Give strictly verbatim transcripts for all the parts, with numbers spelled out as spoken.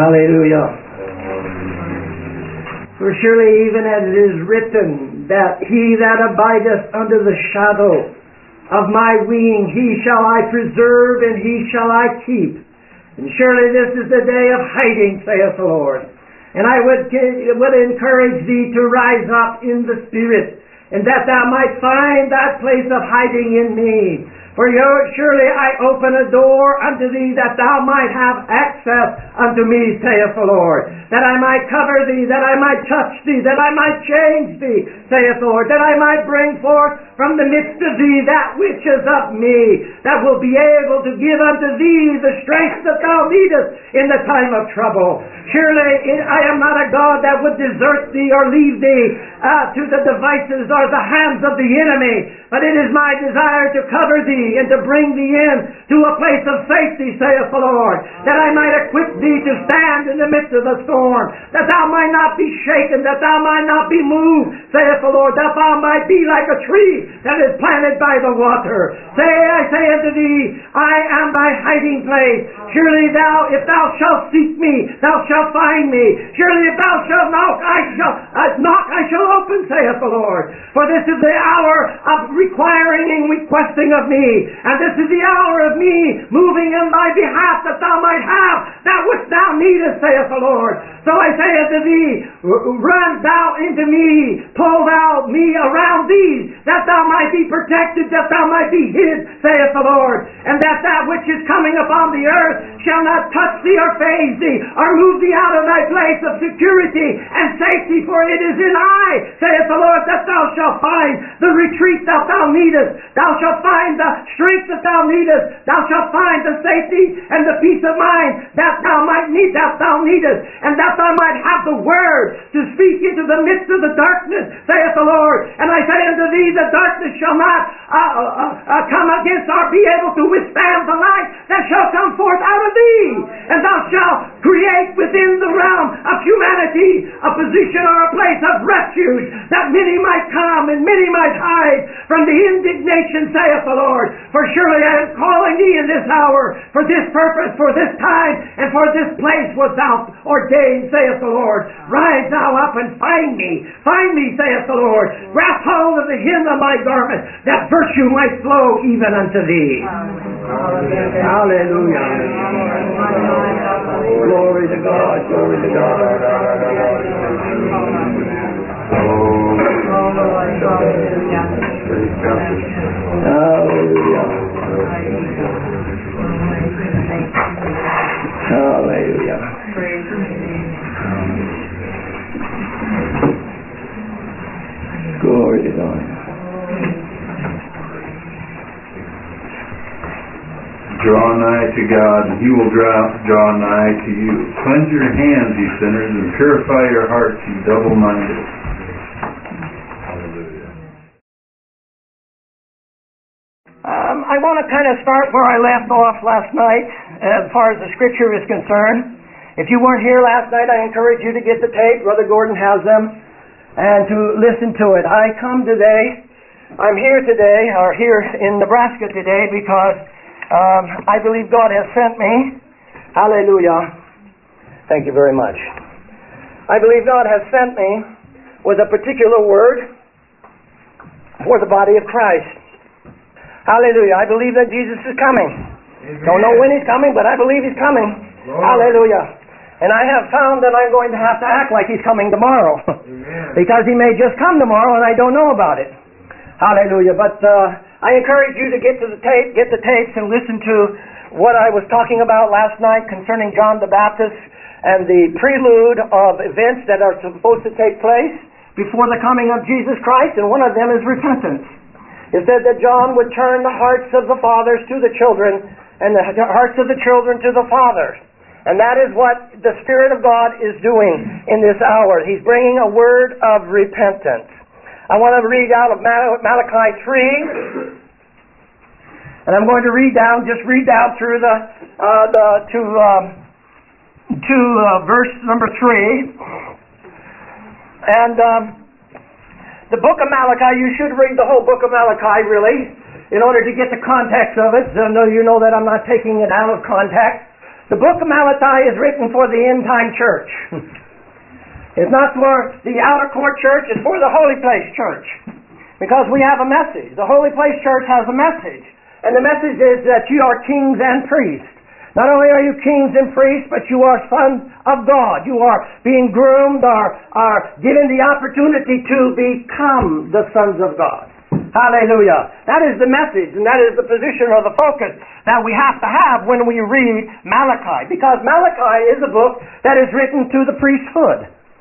Hallelujah. For surely even as it is written, that he that abideth under the shadow of my wing, he shall I preserve, and he shall I keep. And surely this is the day of hiding, saith the Lord. And I would, would encourage thee to rise up in the Spirit, and that thou might find that place of hiding in me. For surely I open a door unto thee, that thou might have access unto me, saith the Lord. That I might cover thee, that I might touch thee, that I might change thee, saith the Lord. That I might bring forth from the midst of thee that which is of me, that will be able to give unto thee the strength that thou needest in the time of trouble. Surely I am not a God that would desert thee or leave thee uh, to the devices or the hands of the enemy, but it is my desire to cover thee and to bring thee in to a place of safety, saith the Lord, that I might equip thee to stand in the midst of the storm, that thou might not be shaken, that thou might not be moved, saith the Lord, that thou might be like a tree that is planted by the water. Say, I say unto thee, I am thy hiding place. Surely thou, if thou shalt seek me, thou shalt find me. Surely if thou shalt knock, I shall uh, knock, I shall open, saith the Lord. For this is the hour of requiring and requesting of me. And this is the hour of me moving in thy behalf, that thou might have that which thou needest, saith the Lord. So I say unto thee, run thou into me, pull thou me around thee, that thou might be protected, that thou might be hid, saith the Lord. And that that which is coming upon the earth shall not touch thee or faze thee, or move thee out of thy place of security and safety, for it is in I, saith the Lord, that thou shalt find the retreat that thou needest. Thou shalt find the strength that thou needest. Thou shalt find the safety and the peace of mind that thou might need, that thou needest, and that thou might have the word to speak into the midst of the darkness, saith the Lord. And I say unto thee, the darkness shall not uh, uh, uh, come against or be able to withstand the light that shall come forth out of thee. And thou shalt create within the realm of humanity a position or a place of refuge, that many might come and many might hide from the indignation, saith the Lord. For surely I am calling thee in this hour, for this purpose, for this time, and for this place was thou ordained, saith the Lord. Rise thou up and find me. Find me, saith the Lord. Grasp hold of the hem of my garment, that virtue might flow even unto thee. Hallelujah. Hallelujah. Glory to God. Glory to God. Hallelujah. Hallelujah. Glory to God. Draw nigh to God, and He will draw, draw nigh to you. Cleanse your hands, ye sinners, and purify your hearts, ye double-minded. Hallelujah. Um, I want to kind of start where I left off last night, as far as the Scripture is concerned. If you weren't here last night, I encourage you to get the tape. Brother Gordon has them, and to listen to it. I come today, I'm here today, or here in Nebraska today, because Um, I believe God has sent me. Hallelujah. Thank you very much. I believe God has sent me with a particular word for the body of Christ. Hallelujah. I believe that Jesus is coming. Amen. Don't know when He's coming, but I believe He's coming. Lord. Hallelujah. And I have found that I'm going to have to act like He's coming tomorrow. Because He may just come tomorrow and I don't know about it. Hallelujah. But uh, I encourage you to get to the tape, get the tapes and listen to what I was talking about last night concerning John the Baptist and the prelude of events that are supposed to take place before the coming of Jesus Christ, and one of them is repentance. It said that John would turn the hearts of the fathers to the children and the hearts of the children to the fathers. And that is what the Spirit of God is doing in this hour. He's bringing a word of repentance. I want to read out of Malachi three, and I'm going to read down, just read down through the, uh, the to um, to uh, verse number three. And um, the book of Malachi, you should read the whole book of Malachi, really, in order to get the context of it. So you know that I'm not taking it out of context. The book of Malachi is written for the end-time church. It's not for the outer court church, it's for the holy place church. Because we have a message. The holy place church has a message. And the message is that you are kings and priests. Not only are you kings and priests, but you are sons of God. You are being groomed or are given the opportunity to become the sons of God. Hallelujah. That is the message, and that is the position or the focus that we have to have when we read Malachi. Because Malachi is a book that is written to the priesthood.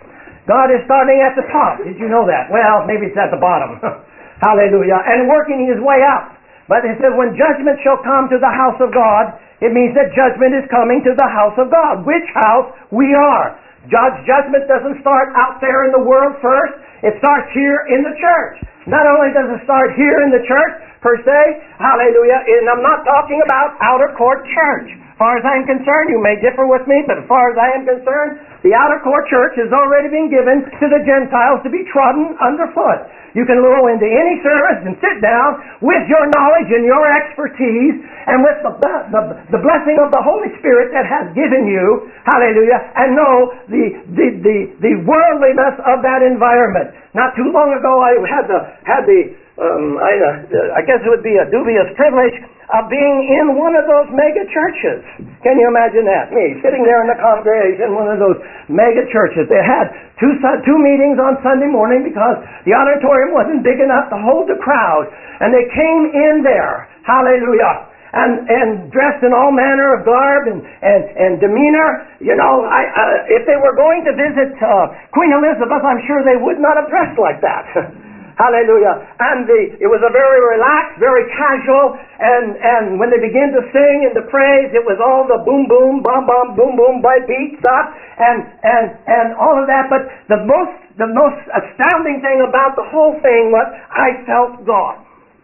God is starting at the top. Did you know that? Well, maybe it's at the bottom. Hallelujah. And working his way up. But it says, when judgment shall come to the house of God, it means that judgment is coming to the house of God. Which house? We are. God's judgment doesn't start out there in the world first. It starts here in the church. Not only does it start here in the church, per se, hallelujah, and I'm not talking about outer court church. As far as I am concerned, you may differ with me, but as far as I am concerned, the outer court church has already been given to the Gentiles to be trodden underfoot. You can go into any service and sit down with your knowledge and your expertise and with the, the, the blessing of the Holy Spirit that has given you, hallelujah, and know the, the, the, the worldliness of that environment. Not too long ago, I had the, had the um, I, uh, I guess it would be a dubious privilege of being in one of those mega churches. Can you imagine that? Me, sitting there in the congregation in one of those mega churches. They had two, two meetings on Sunday morning because the auditorium wasn't big enough to hold the crowd. And they came in there, hallelujah, and, and dressed in all manner of garb and, and, and demeanor. You know, I, uh, if they were going to visit uh, Queen Elizabeth, I'm sure they would not have dressed like that. Hallelujah. And the, it was a very relaxed, very casual, and, and when they began to sing and to praise, it was all the boom, boom, bum, bum, boom, boom, by beat, stuff, and, and, and all of that. But the most, the most astounding thing about the whole thing was I felt God.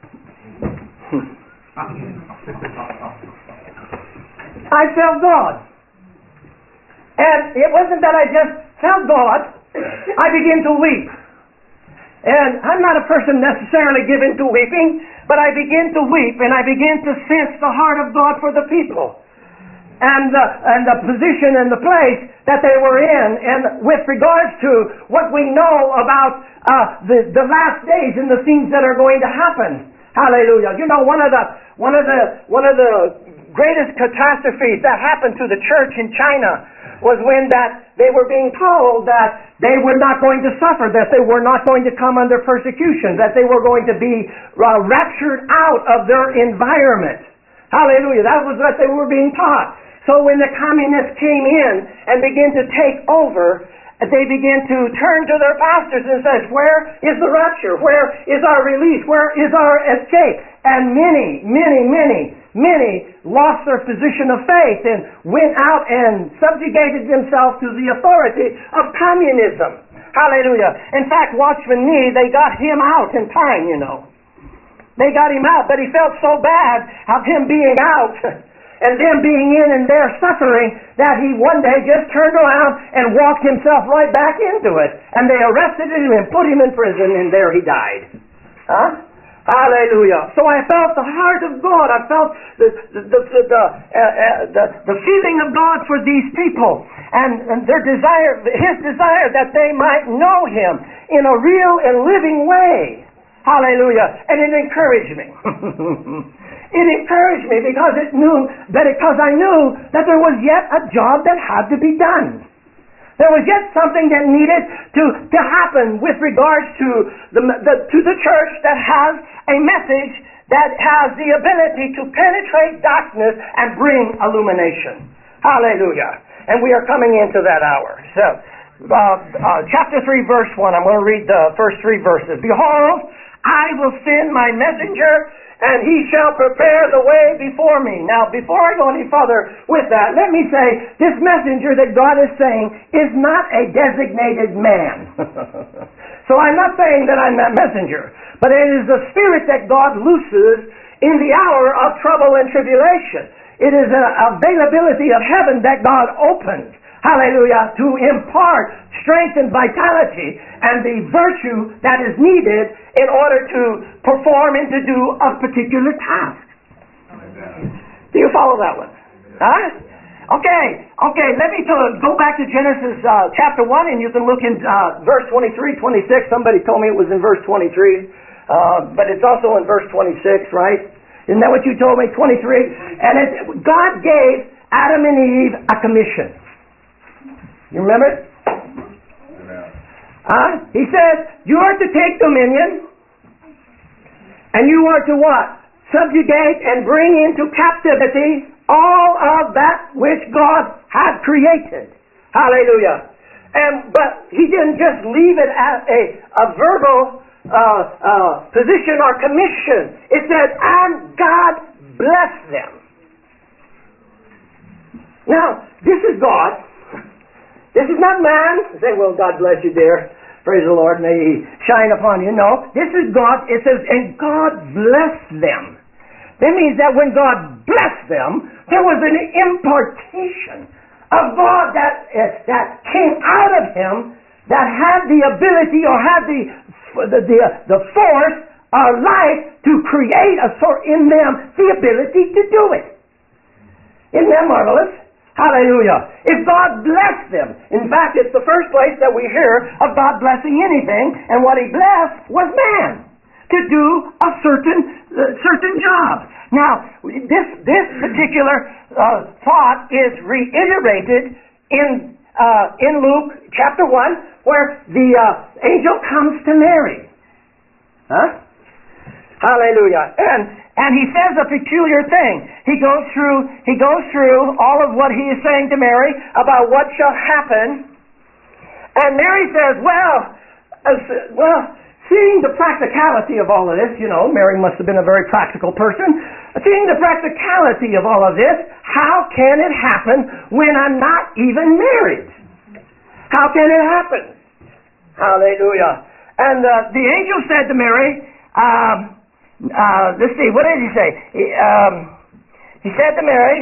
I felt God. And it wasn't that I just felt God. I began to weep. And I'm not a person necessarily given to weeping, but I begin to weep and I begin to sense the heart of God for the people. And the, and the position and the place that they were in, and with regards to what we know about uh, the, the last days and the things that are going to happen. Hallelujah. You know, one of the one of the one of the greatest catastrophes that happened to the church in China was when that they were being told that they were not going to suffer, that they were not going to come under persecution, that they were going to be uh, raptured out of their environment. Hallelujah. That was what they were being taught. So when the communists came in and began to take over, they began to turn to their pastors and says, where is the rapture? Where is our release? Where is our escape? And many, many, many, many lost their position of faith and went out and subjugated themselves to the authority of communism. Hallelujah. In fact, Watchman Nee, they got him out in time, you know. They got him out, but he felt so bad of him being out and them being in and there suffering that he one day just turned around and walked himself right back into it. And they arrested him and put him in prison, and there he died. Huh? Hallelujah. So I felt the heart of God. I felt the the the the, the, uh, uh, the, the feeling of God for these people, and, and their desire, His desire that they might know Him in a real and living way. Hallelujah. And it encouraged me. It encouraged me because it knew that because I knew that there was yet a job that had to be done. There was yet something that needed to, to happen with regards to the, the to the church that has a message that has the ability to penetrate darkness and bring illumination. Hallelujah. And we are coming into that hour. So, uh, uh, chapter three, verse one. I'm going to read the first three verses. Behold, I will send my messenger, and he shall prepare the way before me. Now, before I go any further with that, let me say, this messenger that God is saying is not a designated man. So I'm not saying that I'm that messenger, but it is the Spirit that God looses in the hour of trouble and tribulation. It is an availability of heaven that God opens. Hallelujah, to impart strength and vitality and the virtue that is needed in order to perform and to do a particular task. Amen. Do you follow that one? Huh? Okay, okay, let me to, go back to Genesis uh, chapter one, and you can look in uh, verse twenty-three, twenty-six. Somebody told me it was in verse twenty-three, uh, but it's also in verse twenty-six, right? Isn't that what you told me, twenty-three? And it, God gave Adam and Eve a commission. You remember it? Huh? He said, you are to take dominion, and you are to what? Subjugate and bring into captivity all of that which God had created. Hallelujah. And but he didn't just leave it as a, a verbal uh, uh, position or commission. It said, and God blessed them. Now, this is God. This is not man. You say, well, God bless you, dear. Praise the Lord. May He shine upon you. No, this is God. It says, and God blessed them. That means that when God blessed them, there was an impartation of God that uh, that came out of Him that had the ability or had the the the, the force or life to create a sort in them the ability to do it. Isn't that marvelous? Hallelujah. If God blessed them, in fact, it's the first place that we hear of God blessing anything, and what He blessed was man to do a certain uh, certain job. Now, this this particular uh, thought is reiterated in uh, in Luke chapter one, where the uh, angel comes to Mary. Huh? Hallelujah. And and he says a peculiar thing. He goes through he goes through all of what he is saying to Mary about what shall happen. And Mary says, well, uh, well, seeing the practicality of all of this, you know, Mary must have been a very practical person. Seeing the practicality of all of this, how can it happen when I'm not even married? How can it happen? Hallelujah. And uh, the angel said to Mary, um, uh, let's see, what did he say? He, um, he said to Mary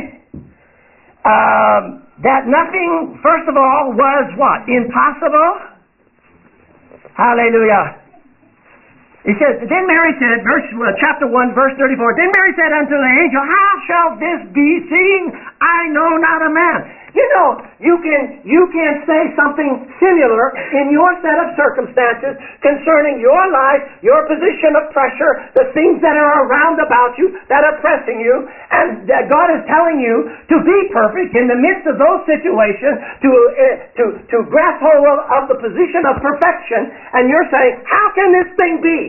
um, that nothing, first of all, was what? Impossible? Hallelujah. He said, then Mary said, verse uh, chapter one, verse thirty-four, then Mary said unto the angel, how shall this be, seeing I know not a man? You know, you can you can say something similar in your set of circumstances concerning your life, your position of pressure, the things that are around about you that are pressing you, and that God is telling you to be perfect in the midst of those situations, to uh, to to grasp hold of, of the position of perfection, and you're saying, how can this thing be?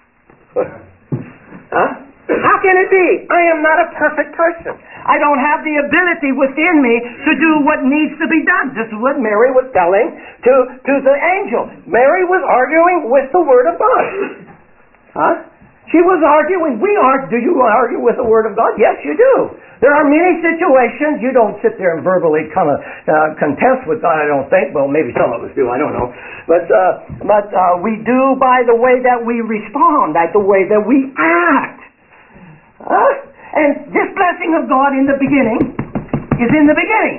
Huh? How can it be? I am not a perfect person. I don't have the ability within me to do what needs to be done. This is what Mary was telling to, to the angel. Mary was arguing with the Word of God. Huh? She was arguing. We are. Do you argue with the Word of God? Yes, you do. There are many situations you don't sit there and verbally kind of uh, contest with God, I don't think. Well, maybe some of us do. I don't know. But uh, but uh, we do by the way that we respond, by the way that we act. Huh? And this blessing of God in the beginning is in the beginning.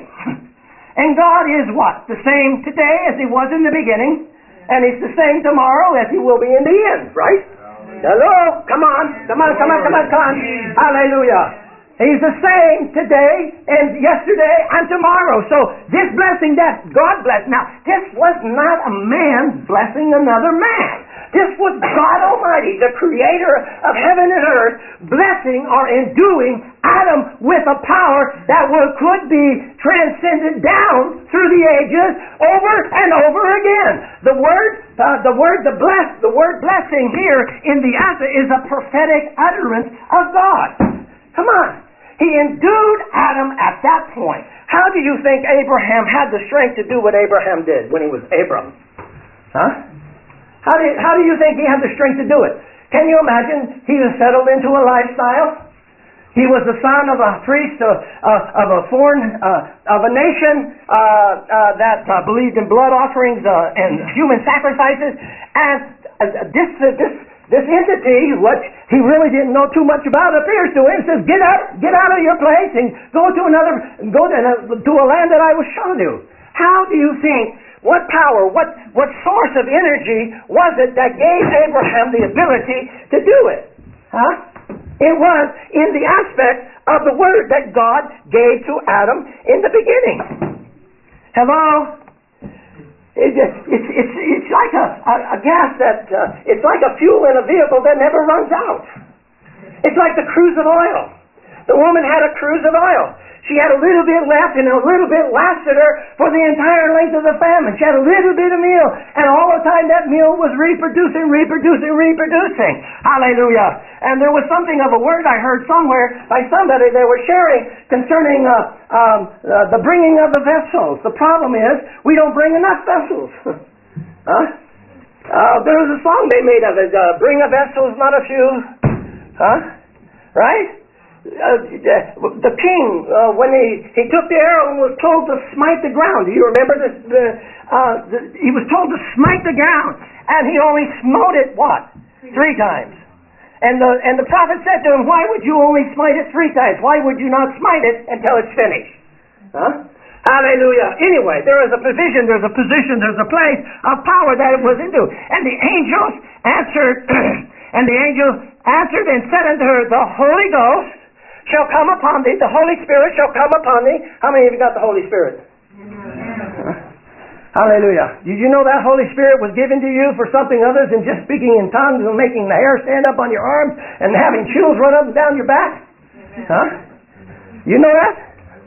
And God is what? The same today as He was in the beginning. And He's the same tomorrow as He will be in the end, right? Hello? Come on. Come on, come on, come on, come on. Hallelujah. He's the same today and yesterday and tomorrow. So this blessing that God blessed. Now, this was not a man blessing another man. This was God Almighty, the creator of heaven and earth, blessing or enduing Adam with a power that will, could be transcended down through the ages over and over again. The word, uh, the word, the bless, the word blessing here in the answer is a prophetic utterance of God. Come on. He endued Adam at that point. How do you think Abraham had the strength to do what Abraham did when he was Abram? Huh? How do, you, how do you think he had the strength to do it? Can you imagine he was settled into a lifestyle? He was the son of a priest of, uh, of a foreign, uh, of a nation uh, uh, that uh, believed in blood offerings uh, and human sacrifices. And uh, this, uh, this, this entity, what he really didn't know too much about, appears to him, says, "Get out, get out of your place and go to another, go to, uh, to a land that I will show you." How do you think? What power, what, what source of energy was it that gave Abraham the ability to do it? Huh? It was in the aspect of the word that God gave to Adam in the beginning. Hello? It, it's, it's, it's like a, a, a gas that, uh, it's like a fuel in a vehicle that never runs out. It's like the cruise of oil. The woman had a cruise of oil. She had a little bit left, and a little bit lasted her for the entire length of the famine. She had a little bit of meal, and all the time that meal was reproducing, reproducing, reproducing. Hallelujah. And there was something of a word I heard somewhere by somebody they were sharing concerning uh, um, uh, the bringing of the vessels. The problem is, we don't bring enough vessels. huh? Uh, there was a song they made of it, uh, bring a vessels, not a few. Huh? Right? Uh, the king, uh, when he, he took the arrow and was told to smite the ground. Do you remember this? The, uh, the, he was told to smite the ground, and he only smote it, what? Three times. And the, and the prophet said to him, why would you only smite it three times? Why would you not smite it until it's finished? Huh? Hallelujah. Anyway, there is a position, there's a position, there's a place of power that it was into. And the angels answered, and the angel answered and said unto her, the Holy Ghost shall come upon thee, the Holy Spirit shall come upon thee. How many of you got the Holy Spirit? Huh? Hallelujah. Did you know that Holy Spirit was given to you for something other than just speaking in tongues and making the hair stand up on your arms and having chills run up and down your back? Huh? You know that?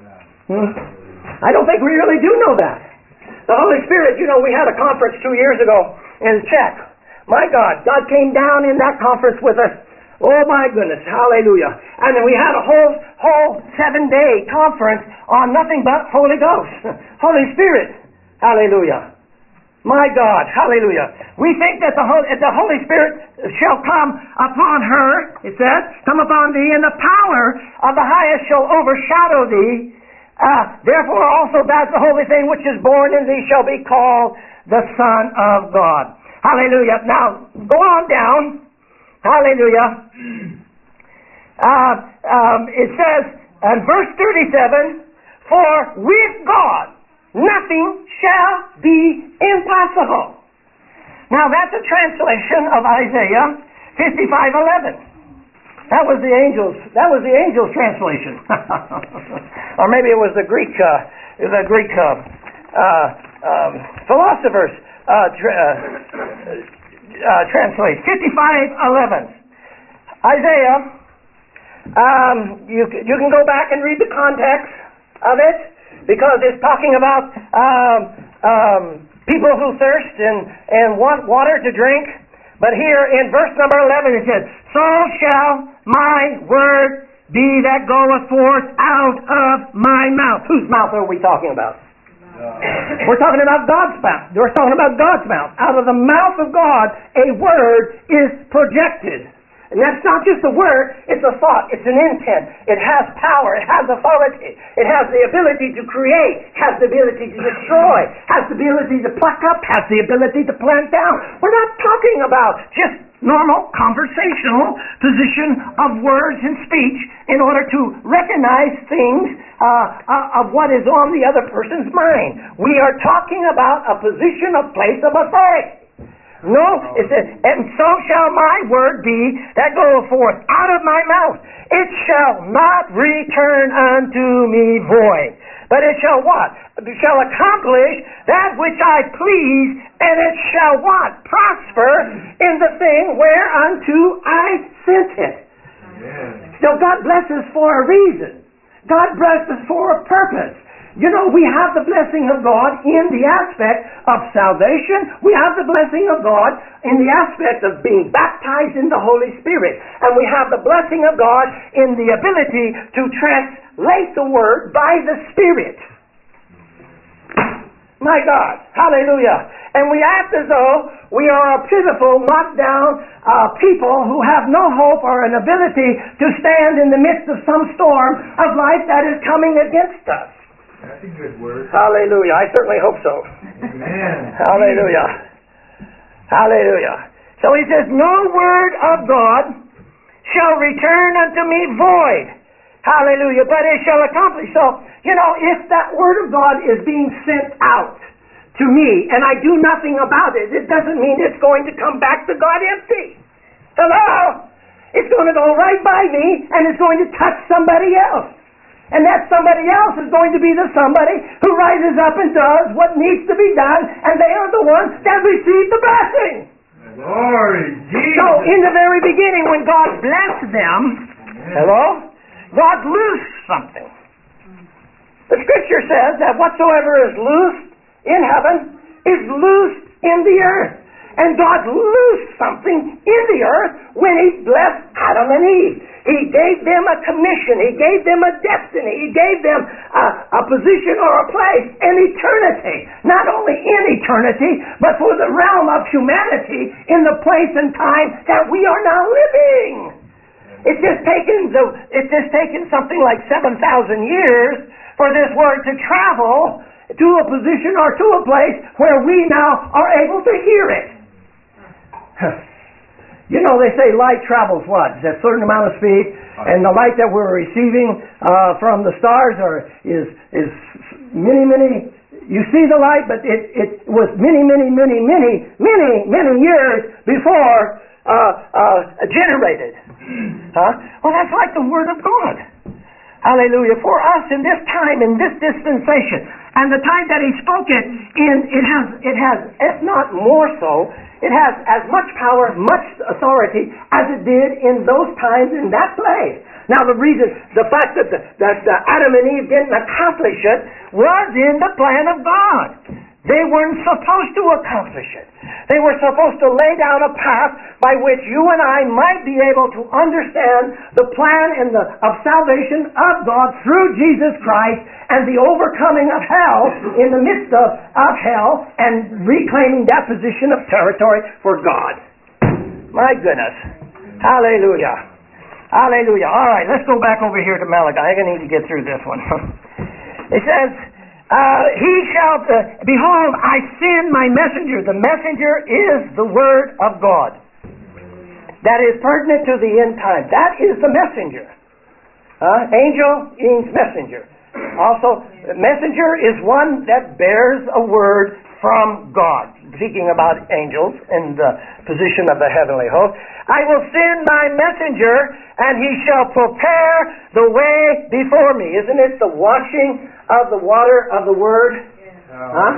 Hmm? I don't think we really do know that. The Holy Spirit, you know, we had a conference two years ago in Czech. My God, God came down in that conference with us. Oh my goodness, hallelujah. And then we had a whole whole seven day conference on nothing but Holy Ghost. Holy Spirit. Hallelujah. My God, hallelujah. We think that the Holy, the Holy Spirit shall come upon her, it says, come upon thee, and the power of the highest shall overshadow thee. Uh, therefore also that's the holy thing which is born in thee shall be called the Son of God. Hallelujah. Now, go on down. Hallelujah. Uh, um, it says in verse thirty-seven, for with God nothing shall be impossible. Now that's a translation of Isaiah fifty-five eleven. That was the angels. That was the angels' translation, or maybe it was the Greek, uh, the Greek uh, uh, um, philosophers uh, tra- uh, Uh, translate fifty-five eleven. Isaiah, um, you you can go back and read the context of it because it's talking about um, um, people who thirst and, and want water to drink. But here in verse number eleven it says, so shall my word be that goeth forth out of my mouth. Whose mouth are we talking about? We're talking about God's mouth. We're talking about God's mouth. Out of the mouth of God, a word is projected. And that's not just a word, it's a thought, it's an intent. It has power, it has authority, it has the ability to create, has the ability to destroy, has the ability to pluck up, has the ability to plant down. We're not talking about just normal conversational position of words and speech in order to recognize things uh, uh, of what is on the other person's mind. We are talking about a position, a place of authority. No, it says, and so shall my word be that goeth forth out of my mouth. It shall not return unto me void, but it shall what? It shall accomplish that which I please, and it shall what? Prosper in the thing whereunto I sent it. Amen. So God blesses for a reason. God blesses for a purpose. You know, we have the blessing of God in the aspect of salvation. We have the blessing of God in the aspect of being baptized in the Holy Spirit. And we have the blessing of God in the ability to translate the Word by the Spirit. My God. Hallelujah. And we act as though we are a pitiful, knocked down uh, people who have no hope or an ability to stand in the midst of some storm of life that is coming against us. That's a good word. Hallelujah. I certainly hope so. Amen. Hallelujah. Hallelujah. So he says, no word of God shall return unto me void. Hallelujah. But it shall accomplish. So, you know, if that word of God is being sent out to me and I do nothing about it, it doesn't mean it's going to come back to God empty. Hello? It's going to go right by me, and it's going to touch somebody else. And that somebody else is going to be the somebody who rises up and does what needs to be done, and they are the ones that receive the blessing. Glory, Jesus. So, in the very beginning, when God blessed them, hello, God loosed something. The Scripture says that whatsoever is loosed in heaven is loosed in the earth. And God loosed something in the earth when He blessed Adam and Eve. He gave them a commission. He gave them a destiny. He gave them a, a position or a place in eternity. Not only in eternity, but for the realm of humanity in the place and time that we are now living. It's just taken the, it's just taken something like seven thousand years for this word to travel to a position or to a place where we now are able to hear it. You know, they say light travels what? It's a certain amount of speed, and the light that we're receiving uh, from the stars are is is many, many. You see the light, but it, it was many, many, many, many, many, many years before uh, uh, generated. Huh? Well, that's like the Word of God. Hallelujah. For us in this time, in this dispensation, and the time that He spoke it in, it has, it has, if not more so, it has as much power, much authority as it did in those times in that place. Now the reason, the fact that, the, that the Adam and Eve didn't accomplish it was in the plan of God. They weren't supposed to accomplish it. They were supposed to lay down a path by which you and I might be able to understand the plan and the, of salvation of God through Jesus Christ and the overcoming of hell in the midst of, of hell and reclaiming that position of territory for God. My goodness. Hallelujah. Hallelujah. All right, let's go back over here to Malachi. I need to get through this one. It says, Uh, he shall, uh, behold, I send my messenger. The messenger is the Word of God. That is pertinent to the end time. That is the messenger. Uh, angel means messenger. Also, messenger is one that bears a word from God. Speaking about angels in the position of the heavenly host. I will send my messenger, and he shall prepare the way before me. Isn't it the washing of the water of the Word? Huh?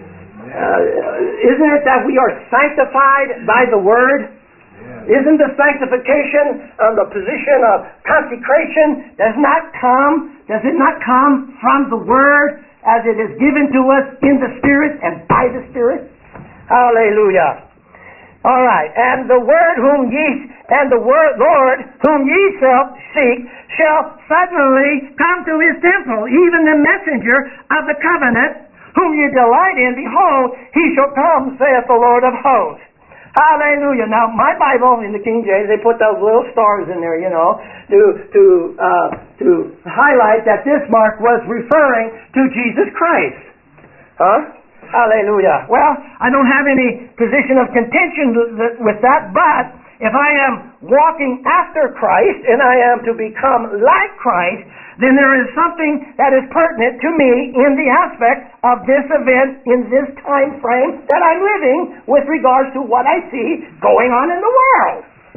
Uh, isn't it that we are sanctified by the Word? Isn't the sanctification of the position of consecration does not come, does it not come from the Word as it is given to us in the Spirit and by the Spirit? Hallelujah. All right. And the Word whom ye, and the word, Lord whom ye shall seek shall suddenly come to His temple, even the messenger of the covenant whom ye delight in. Behold, He shall come, saith the Lord of hosts. Hallelujah. Now, my Bible in the King James, they put those little stars in there, you know, to to uh, to highlight that this mark was referring to Jesus Christ. Huh? Hallelujah. Well, I don't have any position of contention with that, but if I am walking after Christ and I am to become like Christ, then there is something that is pertinent to me in the aspect of this event in this time frame that I'm living with regards to what I see going on in the world.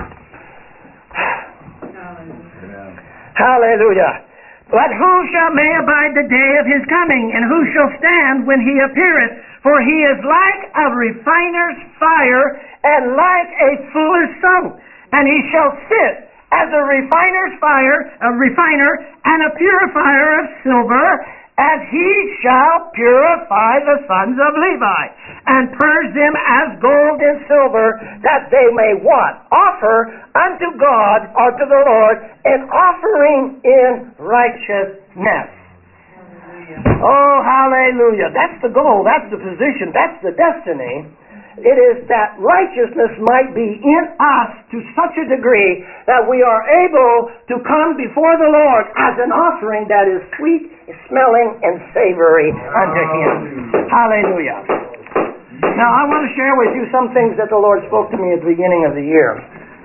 Hallelujah. Hallelujah. But who shall may abide the day of His coming, and who shall stand when He appeareth? For He is like a refiner's fire, and like a fuller's soap. And He shall sit as a refiner's fire, a refiner, and a purifier of silver, as He shall purify the sons of Levi, and purge them as gold and silver, that they may what? Offer unto God, or to the Lord, an offering in righteousness. Hallelujah. Oh, hallelujah. That's the goal. That's the position. That's the destiny. It is that righteousness might be in us to such a degree that we are able to come before the Lord as an offering that is sweet smelling and savory unto Him. Hallelujah. Now, I want to share with you some things that the Lord spoke to me at the beginning of the year.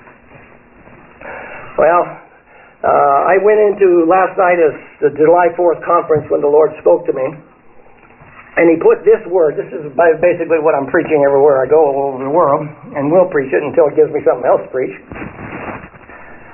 Well, uh, I went into last night as the July fourth conference when the Lord spoke to me. And He put this word, this is basically what I'm preaching everywhere I go all over the world, and will preach it until He gives me something else to preach.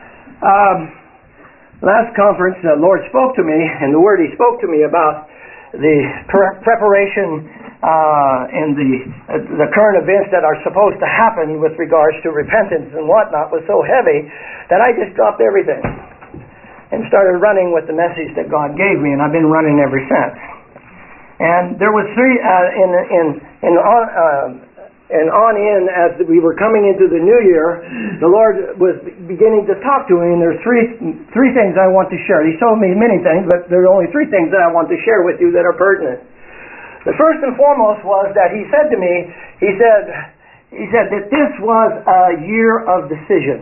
Um, last conference, the Lord spoke to me, and the word He spoke to me about the pre- preparation uh, and the uh, the current events that are supposed to happen with regards to repentance and whatnot was so heavy that I just dropped everything and started running with the message that God gave me, and I've been running ever since. And there was three uh, in in in on. Uh, And on in, as we were coming into the new year, the Lord was beginning to talk to me, and there's three three things I want to share. He told me many things, but there are only three things that I want to share with you that are pertinent. The first and foremost was that He said to me, He said, He said that this was a year of decision.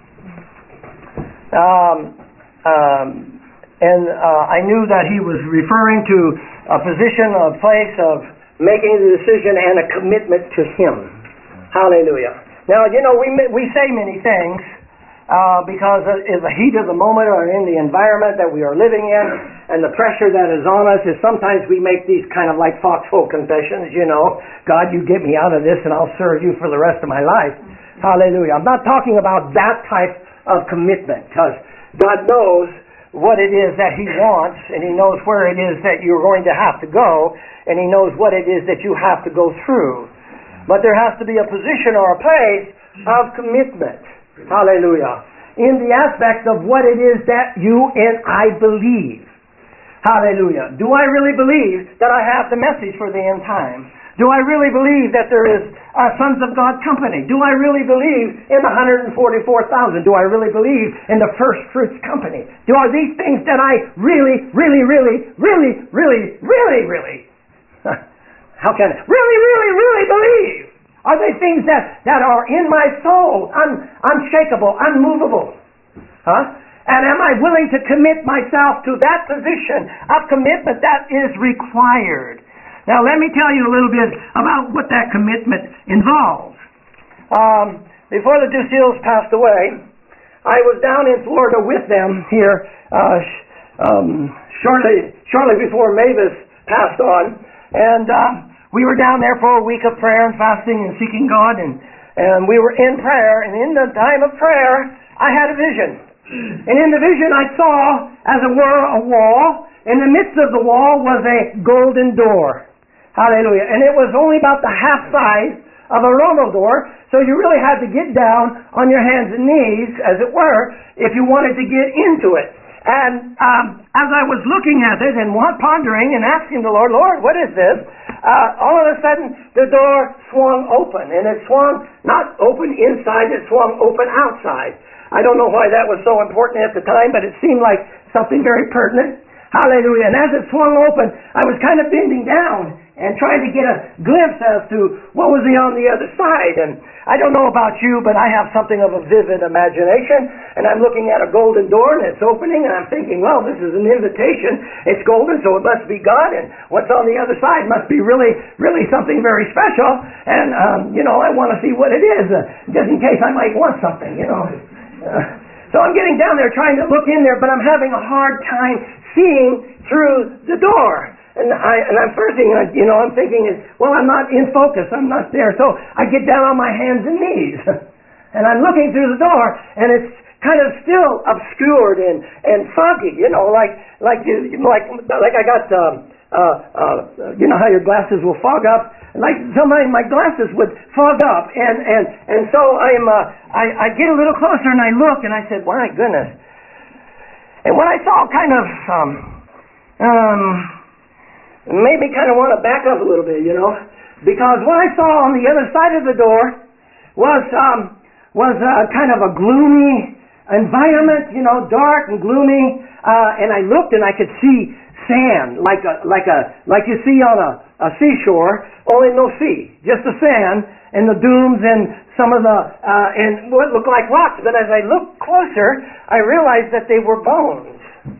Um, um, and uh, I knew that He was referring to a position, a place of making the decision and a commitment to Him. Hallelujah. Now, you know, we we say many things uh, because in the heat of the moment or in the environment that we are living in and the pressure that is on us is sometimes we make these kind of like foxhole confessions, you know, God, you get me out of this and I'll serve you for the rest of my life. Hallelujah. I'm not talking about that type of commitment because God knows what it is that He wants, and He knows where it is that you're going to have to go, and He knows what it is that you have to go through. But there has to be a position or a place of commitment. Hallelujah. In the aspect of what it is that you and I believe. Hallelujah. Do I really believe that I have the message for the end time? Do I really believe that there is a Sons of God company? Do I really believe in the one hundred forty-four thousand? Do I really believe in the First Fruits company? Do are these things that I really, really, really, really, really, really, really, how can I, really, really, really believe? Are they things that, that are in my soul, un, unshakable, unmovable? Huh? And am I willing to commit myself to that position of commitment that is required? Now, let me tell you a little bit about what that commitment involves. Um, before the Duseals passed away, I was down in Florida with them here uh, um, shortly shortly before Mavis passed on, and uh, we were down there for a week of prayer and fasting and seeking God, and, and we were in prayer, and in the time of prayer, I had a vision. And in the vision I saw, as it were, a wall. In the midst of the wall was a golden door. Hallelujah. And it was only about the half size of a normal door, so you really had to get down on your hands and knees, as it were, if you wanted to get into it. And um, as I was looking at it and pondering and asking the Lord, Lord, what is this? Uh, all of a sudden, the door swung open. And it swung not open inside, it swung open outside. I don't know why that was so important at the time, but it seemed like something very pertinent. Hallelujah. And as it swung open, I was kind of bending down and trying to get a glimpse as to what was on the other side. And I don't know about you, but I have something of a vivid imagination. And I'm looking at a golden door, and it's opening, and I'm thinking, well, this is an invitation. It's golden, so it must be God. And what's on the other side must be really, really something very special. And, um, you know, I want to see what it is, uh, just in case I might want something, you know. Uh, so I'm getting down there trying to look in there, but I'm having a hard time seeing through the door. And I and I'm first thing, you know, I'm thinking is, well, I'm not in focus, I'm not there. So I get down on my hands and knees, and I'm looking through the door, and it's kind of still obscured and, and foggy, you know, like like you like like I got um, uh, uh, you know how your glasses will fog up, like some of my glasses would fog up, and and and so I'm uh, I I get a little closer and I look and I said, my goodness. And what I saw kind of um, um, made me kind of want to back up a little bit, you know, because what I saw on the other side of the door was um, was uh, kind of a gloomy environment, you know, dark and gloomy. Uh, and I looked and I could see sand, like a like a like you see on a, a seashore, only no sea, just the sand and the dunes and some of the uh, and what looked like rocks. But as I looked closer, I realized that they were bones.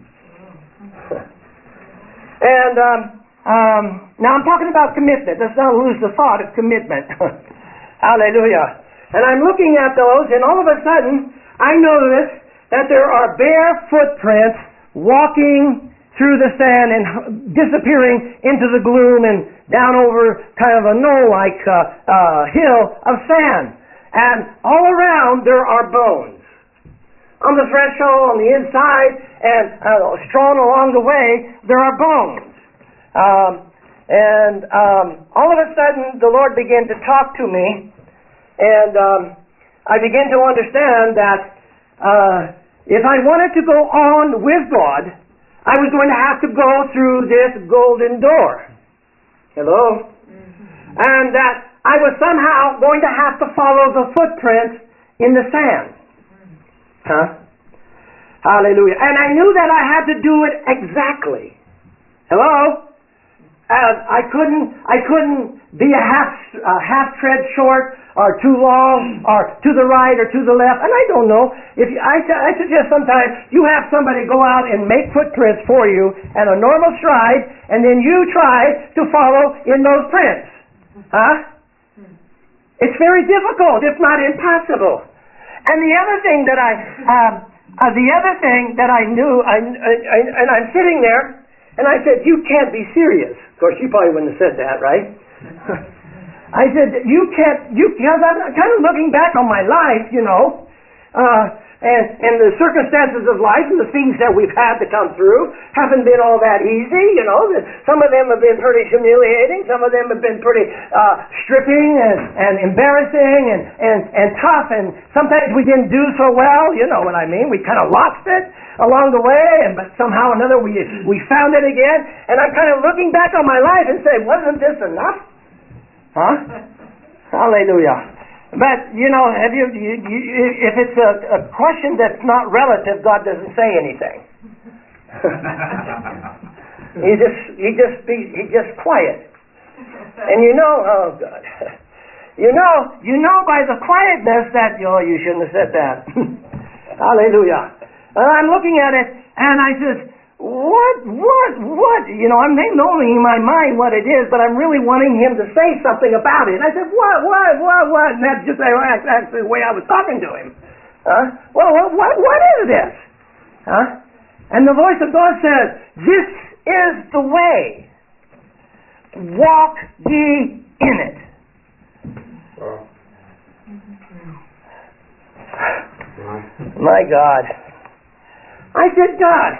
And um, um, now I'm talking about commitment. Let's not lose the thought of commitment. Hallelujah. And I'm looking at those, and all of a sudden, I notice that there are bare footprints walking through the sand and disappearing into the gloom and down over kind of a knoll-like uh, uh, hill of sand. And all around there are bones. on the threshold, on the inside, and uh, strewn along the way, there are bones. Um, and um, all of a sudden, the Lord began to talk to me, and um, I began to understand that uh, if I wanted to go on with God, I was going to have to go through this golden door. Hello? Mm-hmm. And that I was somehow going to have to follow the footprints in the sand. Huh? Hallelujah. And I knew that I had to do it exactly. Hello? Uh, I couldn't I couldn't be a half a half tread short or too long or to the right or to the left. And I don't know. If you, I, I suggest sometimes you have somebody go out and make footprints for you at a normal stride, and then you try to follow in those prints. Huh? It's very difficult, if not impossible. And the other thing that I um, uh, the other thing that I knew, I, I, I, and I'm sitting there, and I said, "You can't be serious." Of course, you probably wouldn't have said that, right? I said, "You can't." You because I'm kind of looking back on my life, you know, uh, and and the circumstances of life and the things that we've had to come through haven't been all that easy. You know, some of them have been pretty humiliating. Some of them have been pretty uh, stripping and, and embarrassing and, and and tough. And sometimes we didn't do so well. You know what I mean? We kind of lost it along the way, and but somehow or another we we found it again. And I'm kind of looking back on my life and say, wasn't this enough? Huh? Hallelujah. But you know, have you, you, you if it's a, a question that's not relative, God doesn't say anything. he just he just be he just quiet. And you know, oh God, you know you know by the quietness that oh you shouldn't have said that. Hallelujah. And I'm looking at it, and I said, what, what, what? You know, I'm knowing in my mind what it is, but I'm really wanting him to say something about it. And I said, what, what, what, what? And that's just that's the way I was talking to him. Huh? Well, what, what is this? Huh? And the voice of God says, this is the way. Walk ye in it. My God. I said, God,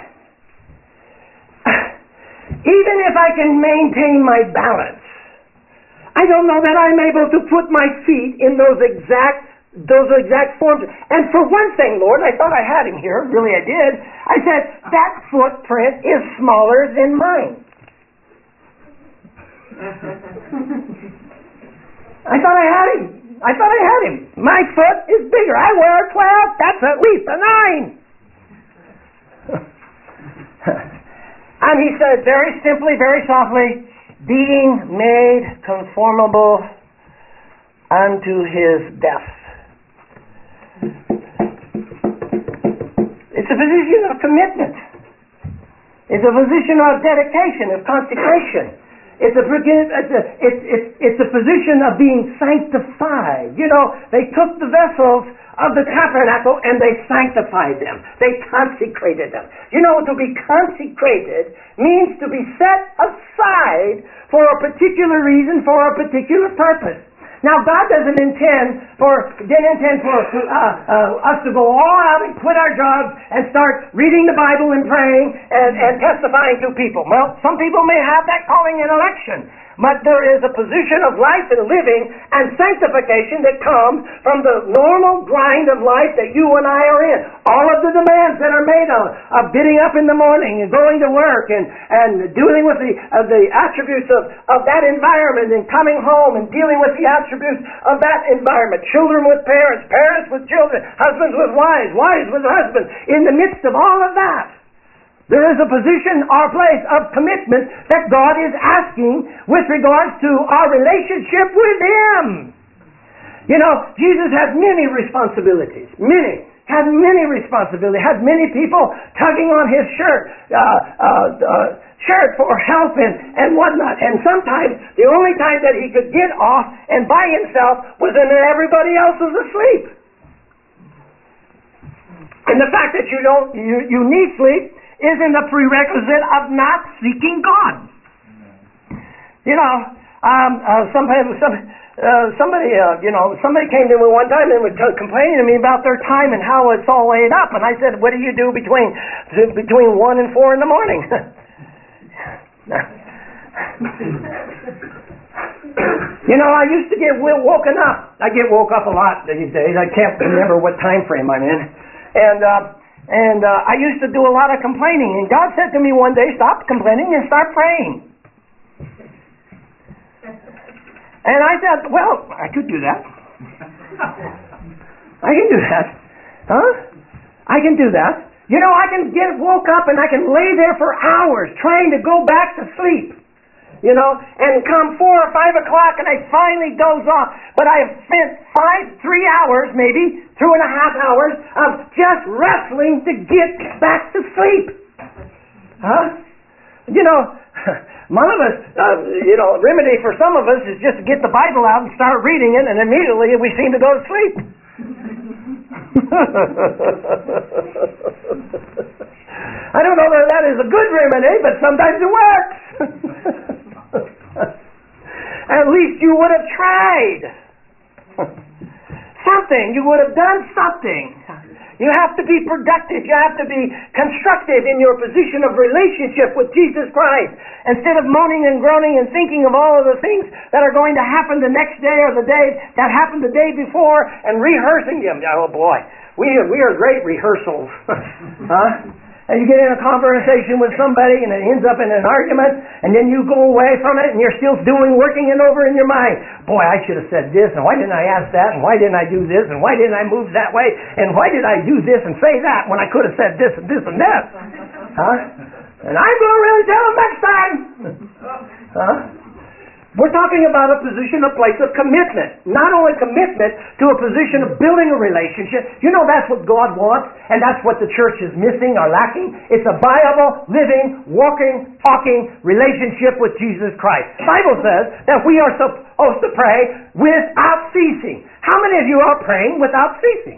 even if I can maintain my balance, I don't know that I'm able to put my feet in those exact those exact forms. And for one thing, Lord, I thought I had him here, really I did. I said, that footprint is smaller than mine. I thought I had him. I thought I had him. My foot is bigger. I wear a twelve. That's at least a nine. And he said very simply, very softly, being made conformable unto his death. It's a position of commitment. It's a position of dedication, of consecration. It's a, it's a, it's, it's, it's a position of being sanctified. You know, they took the vessels of the tabernacle and they sanctified them. They consecrated them. You know, to be consecrated means to be set aside for a particular reason, for a particular purpose. Now, God doesn't intend for didn't intend for uh, uh, us to go all out and quit our jobs and start reading the Bible and praying and, and testifying to people. Well, some people may have that calling and election, but there is a position of life and living and sanctification that comes from the normal grind of life that you and I are in. All of the demands that are made on of getting up in the morning and going to work and, and dealing with the uh, the attributes of, of that environment and coming home and dealing with the attributes of that environment. Children with parents, parents with children, husbands with wives, wives with husbands. In the midst of all of that, there is a position or place of commitment that God is asking with regards to our relationship with Him. You know, Jesus had many responsibilities. Many. Had many responsibilities. Had many people tugging on His shirt, uh, uh, uh, shirt for help and, and whatnot. And sometimes the only time that He could get off and by Himself was when everybody else was asleep. And the fact that you don't, you, you need sleep isn't a prerequisite of not seeking God. You know, Um, uh, somebody, some, uh, somebody, uh, you know, somebody came to me one time and was t- complaining to me about their time and how it's all laid up. And I said, "What do you do between between one and four in the morning?" You know, I used to get woken up. I get woke up a lot these days. I can't remember what time frame I'm in, and uh, and uh, I used to do a lot of complaining. And God said to me one day, "Stop complaining and start praying." And I said, "Well, I could do that. I can do that, huh? I can do that. You know, I can get woke up and I can lay there for hours trying to go back to sleep." You know, and come four or five o'clock and I finally doze off. But I have spent five, three hours, maybe, two and a half hours of just wrestling to get back to sleep. Huh? You know, one of us, uh, you know, remedy for some of us is just to get the Bible out and start reading it, and immediately we seem to go to sleep. I don't know that that is a good remedy, but sometimes it works. At least you would have tried something. You would have done something. You have to be productive. You have to be constructive in your position of relationship with Jesus Christ. Instead of moaning and groaning and thinking of all of the things that are going to happen the next day or the day that happened the day before and rehearsing them. Oh boy, we are, we are great rehearsals. Huh? And you get in a conversation with somebody and it ends up in an argument, and then you go away from it and you're still doing, working it over in your mind. Boy, I should have said this, and why didn't I ask that, and why didn't I do this, and why didn't I move that way, and why did I do this and say that when I could have said this and this and that? Huh? And I'm going to really tell them next time. Huh? We're talking about a position, a place of commitment. Not only commitment to a position of building a relationship. You know that's what God wants, and that's what the church is missing or lacking. It's a viable, living, walking, talking relationship with Jesus Christ. The Bible says that we are supposed to pray without ceasing. How many of you are praying without ceasing?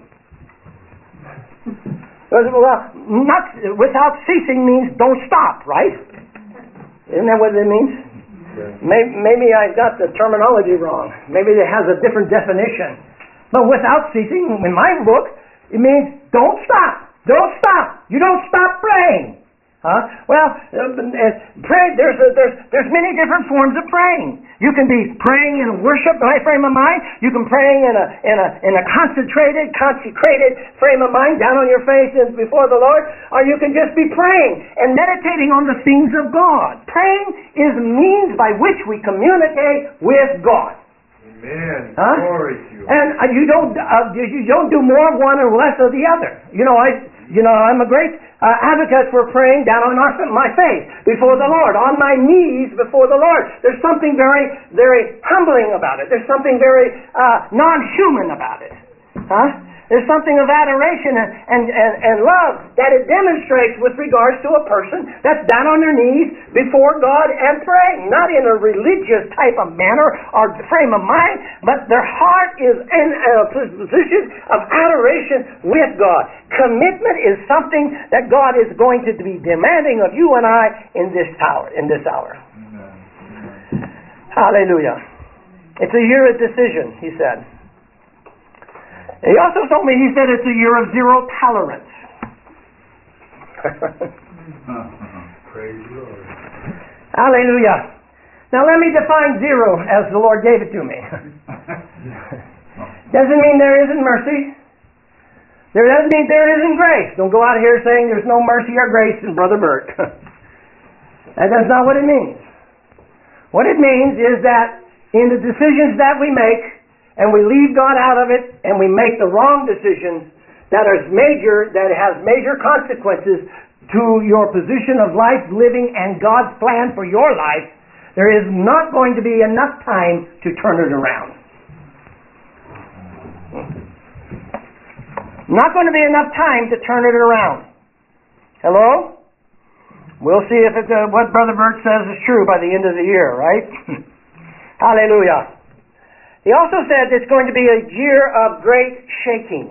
Well, not without ceasing means don't stop, right? Isn't that what it means? Maybe, maybe I got the terminology wrong. Maybe it has a different definition. But without ceasing, in my book, it means don't stop. Don't stop. You don't stop praying. Huh? Well, uh, pray. There's a, there's there's many different forms of praying. You can be praying in a worship frame of mind. You can praying in a in a in a concentrated, consecrated frame of mind, down on your face and before the Lord, or you can just be praying and meditating on the things of God. Praying is a means by which we communicate with God. Amen. Huh? Glory to you. And uh, you don't uh, you don't do more of one or less of the other. You know, I you know I'm a great uh, advocate for praying down on our, my face before the Lord, on my knees before the Lord. There's something very very humbling about it. There's something very uh, non-human about it. Huh? There's something of adoration and, and, and, and love that it demonstrates with regards to a person that's down on their knees before God and praying. Not in a religious type of manner or frame of mind, but their heart is in a position of adoration with God. Commitment is something that God is going to be demanding of you and I in this hour. In this hour. Amen. Hallelujah. It's a year of decision, he said. He also told me, he said it's a year of zero tolerance. Praise the Lord. Hallelujah. Now let me define zero as the Lord gave it to me. Doesn't mean there isn't mercy. There doesn't mean there isn't grace. Don't go out here saying there's no mercy or grace in Brother Bert. That is not what it means. What it means is that in the decisions that we make, and we leave God out of it, and we make the wrong decisions that are major, that has major consequences to your position of life, living, and God's plan for your life, there is not going to be enough time to turn it around. Not going to be enough time to turn it around. Hello? We'll see if it's, uh, what Brother Bert says is true by the end of the year, right? Hallelujah. He also said it's going to be a year of great shaking.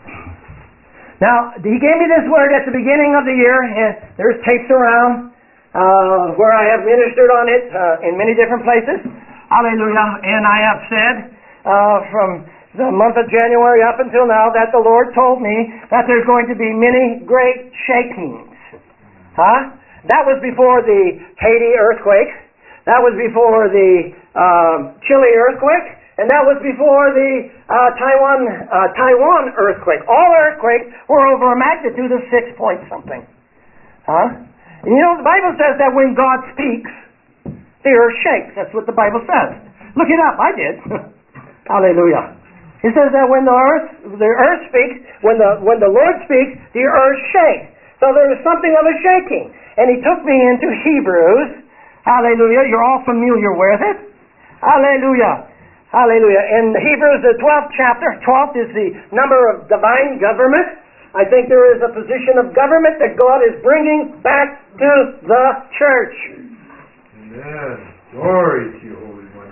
Now, he gave me this word at the beginning of the year. And there's tapes around. uh, where I have ministered on it uh, in many different places. Hallelujah. And I have said uh, from the month of January up until now that the Lord told me that there's going to be many great shakings. Huh? That was before the Haiti earthquake. That was before the uh, Chile earthquake. And that was before the uh, Taiwan uh, Taiwan earthquake. All earthquakes were over a magnitude of six point something. Huh? And you know, the Bible says that when God speaks, the earth shakes. That's what the Bible says. Look it up. I did. Hallelujah. It says that when the earth the earth speaks, when the when the Lord speaks, the earth shakes. So there is something of a shaking. And He took me into Hebrews. Hallelujah. You're all familiar with it. Hallelujah. Hallelujah. In Hebrews, the twelfth chapter, twelfth is the number of divine government. I think there is a position of government that God is bringing back to the church. Amen. Glory to you, Holy One.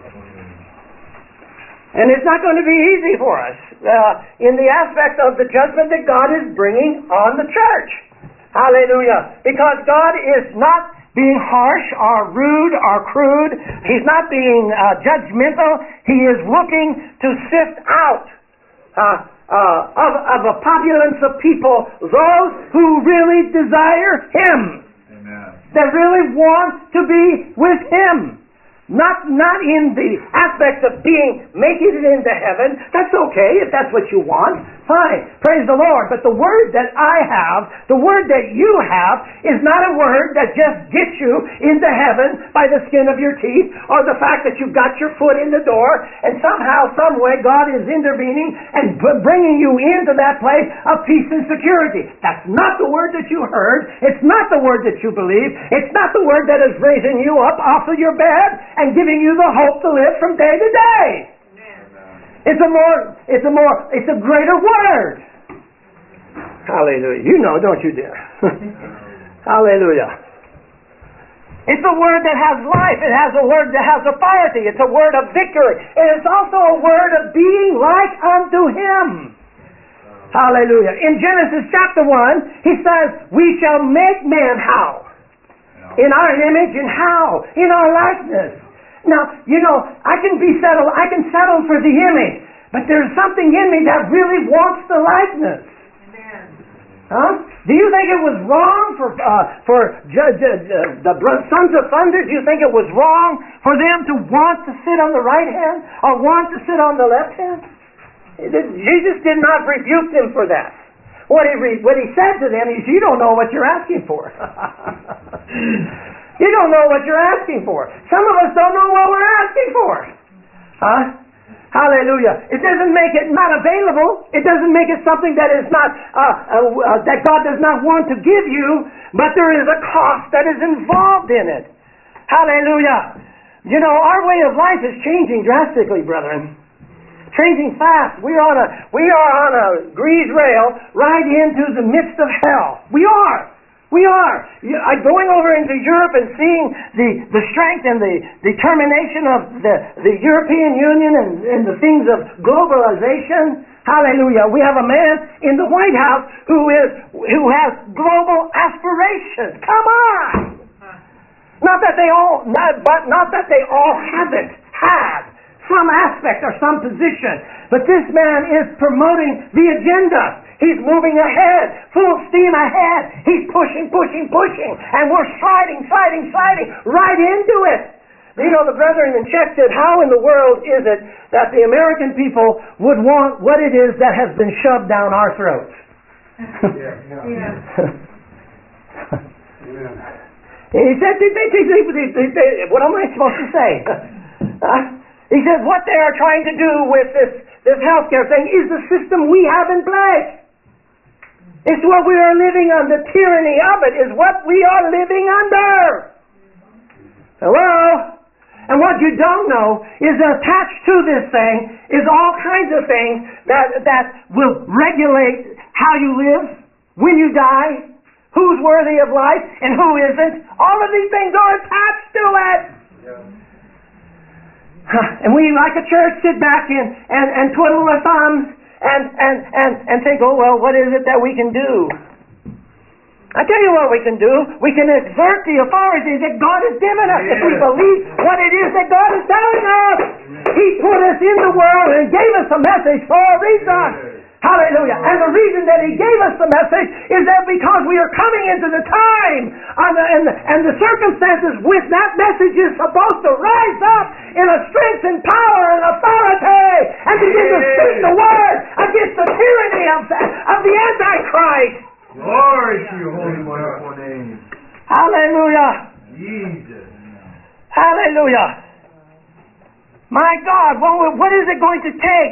And it's not going to be easy for us uh, in the aspect of the judgment that God is bringing on the church. Hallelujah. Because God is not being harsh or rude or crude. He's not being uh, judgmental. He is looking to sift out uh, uh, of, of a populace of people those who really desire Him. Amen. That really want to be with Him. Not not in the aspect of being, making it into heaven. That's okay if that's what you want. Fine. Praise the Lord. But the word that I have, the word that you have, is not a word that just gets you into heaven by the skin of your teeth or the fact that you've got your foot in the door and somehow, some way, God is intervening and bringing you into that place of peace and security. That's not the word that you heard. It's not the word that you believe. It's not the word that is raising you up off of your bed and giving you the hope to live from day to day. It's a more, it's a more, it's a greater word. Hallelujah. You know, don't you, dear? Hallelujah. It's a word that has life. It has a word that has authority. It's a word of victory. And it's also a word of being like unto Him. Hallelujah. In Genesis chapter one, He says, we shall make man how? In our image and how? In our likeness. Now, you know, I can be settled, I can settle for the image, but there's something in me that really wants the likeness. Amen. Huh? Do you think it was wrong for uh, for ju- ju- ju- the sons of thunder? Do you think it was wrong for them to want to sit on the right hand or want to sit on the left hand? Jesus did not rebuke them for that. What he re- what he said to them is, you don't know what you're asking for. You don't know what you're asking for. Some of us don't know what we're asking for. Huh? Hallelujah. It doesn't make it not available. It doesn't make it something that is not, uh, uh, uh, that God does not want to give you, but there is a cost that is involved in it. Hallelujah. You know, our way of life is changing drastically, brethren. Changing fast. We are on a, we are on a grease rail right into the midst of hell. We are. We are. Going over into Europe and seeing the, the strength and the determination of the, the European Union and, and the things of globalization. Hallelujah. We have a man in the White House who is who has global aspirations. Come on! Not that they all not, but not that they all haven't had some aspect or some position. But this man is promoting the agenda. He's moving ahead, full steam ahead. He's pushing, pushing, pushing. And we're sliding, sliding, sliding right into it. You know, the brethren in Czech said, how in the world is it that the American people would want what it is that has been shoved down our throats? Yeah. Yeah. And he said, they, they, they, they, they, they, what am I supposed to say? Uh, he says, what they are trying to do with this, this healthcare thing is the system we have in place. It's what we are living on. The tyranny of it is what we are living under. Hello? And what you don't know is attached to this thing is all kinds of things that, that will regulate how you live, when you die, who's worthy of life, and who isn't. All of these things are attached to it. Yeah. And we, like a church, sit back and, and, and twiddle our thumbs and, and, and, and think, oh, well, what is it that we can do? I tell you what we can do. We can exert the authority that God has given us if we believe what it is that God is telling us. He put us in the world and gave us a message for a reason. Hallelujah. And the reason that He gave us the message is that because we are coming into the time and the, and the, and the circumstances with that message is supposed to rise up in a strength and power and authority and begin to speak the word against the tyranny of the, of the Antichrist. Glory to your holy, wonderful name. Hallelujah. Jesus. Hallelujah. My God, what, what is it going to take?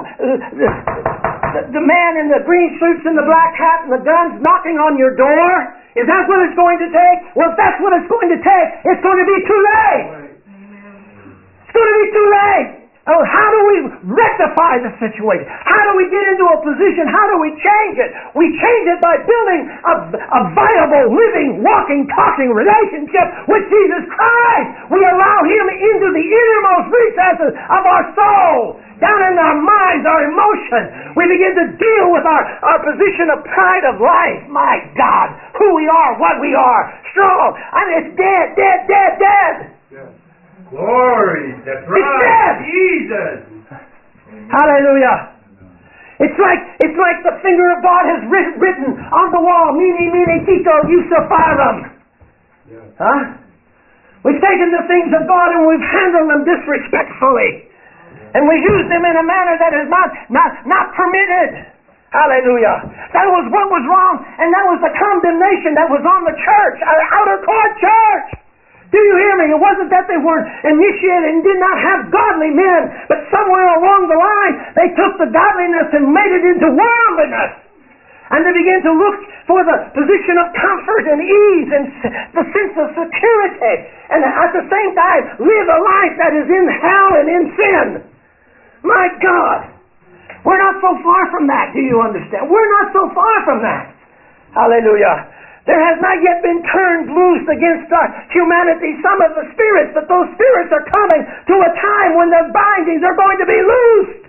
The, the man in the green suits and the black hat and the guns knocking on your door? Is that what it's going to take? Well, if that's what it's going to take, it's going to be too late. It's going to be too late. Oh, how do we rectify the situation? How do we get into a position? How do we change it? We change it by building a, a viable, living, walking, talking relationship with Jesus Christ. We allow Him into the innermost recesses of our soul, down in our minds, our emotions. We begin to deal with our, our position of pride of life. My God, who we are, what we are, strong. I mean, it's dead, dead, dead, dead. Yes. Glory, that's right. It's dead. Jesus. Hallelujah. It's like it's like the finger of God has writ- written on the wall, Mene, Mene, Tekel, Upharsin. Yes. Huh? We've taken the things of God and we've handled them disrespectfully. And we use them in a manner that is not, not, not permitted. Hallelujah. That was what was wrong, and that was the condemnation that was on the church, our outer court church. Do you hear me? It wasn't that they weren't initiated and did not have godly men, but somewhere along the line, they took the godliness and made it into worldliness. And they began to look for the position of comfort and ease and the sense of security. And at the same time, live a life that is in hell and in sin. My God. We're not so far from that, do you understand? We're not so far from that. Hallelujah. There has not yet been turned loose against our humanity some of the spirits, but those spirits are coming to a time when the bindings are going to be loosed.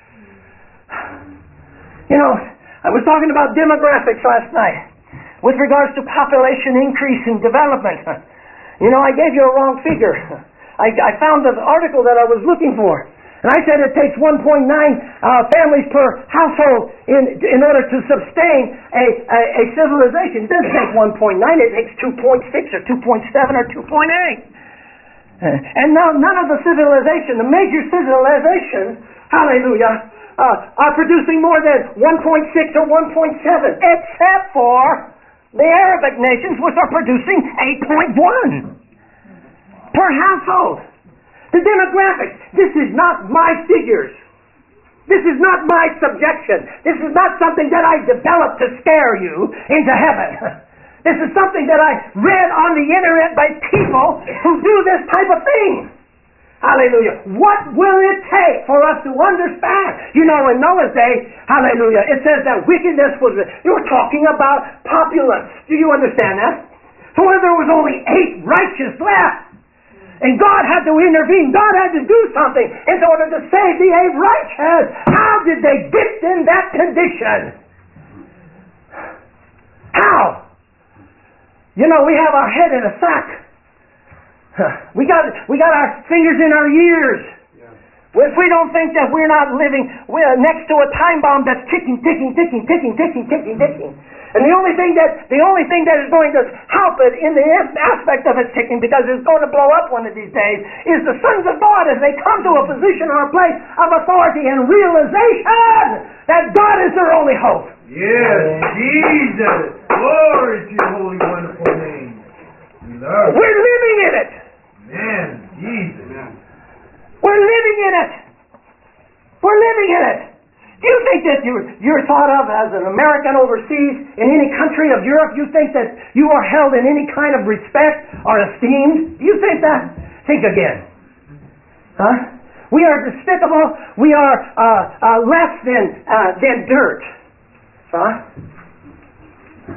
You know, I was talking about demographics last night with regards to population increase and development. You know, I gave you a wrong figure. I, I found the article that I was looking for. And I said it takes one point nine uh, families per household in in order to sustain a, a, a civilization. It doesn't take one point nine, it takes two point six or two point seven or two point eight. Uh, and now none of the civilization, the major civilizations, hallelujah, uh, are producing more than one point six or one point seven, except for the Arabic nations, which are producing eight point one per household. The demographics, this is not my figures. This is not my subjection. This is not something that I developed to scare you into heaven. This is something that I read on the internet by people who do this type of thing. Hallelujah. What will it take for us to understand? You know, in Noah's day, hallelujah, it says that wickedness was, you were talking about populace. Do you understand that? So when there was only eight righteous left, and God had to intervene. God had to do something in order to save the eight righteous. How did they get in that condition? How? You know, we have our head in a sack. We got we got our fingers in our ears. If we don't think that we're not living we're next to a time bomb that's ticking, ticking, ticking, ticking, ticking, ticking, ticking. And the only thing that the only thing that is going to help it in the aspect of it ticking, because it's going to blow up one of these days, is the sons of God as they come to a position or a place of authority and realization that God is their only hope. Yes, Jesus. Glory to your holy, wonderful name. We love you. We're living in it. Man, Jesus. We're living in it. We're living in it. Do you think that you're, you're thought of as an American overseas in any country of Europe? You think that you are held in any kind of respect or esteemed? Do you think that? Think again. Huh? We are despicable. We are uh, uh, less than, uh, than dirt. Huh?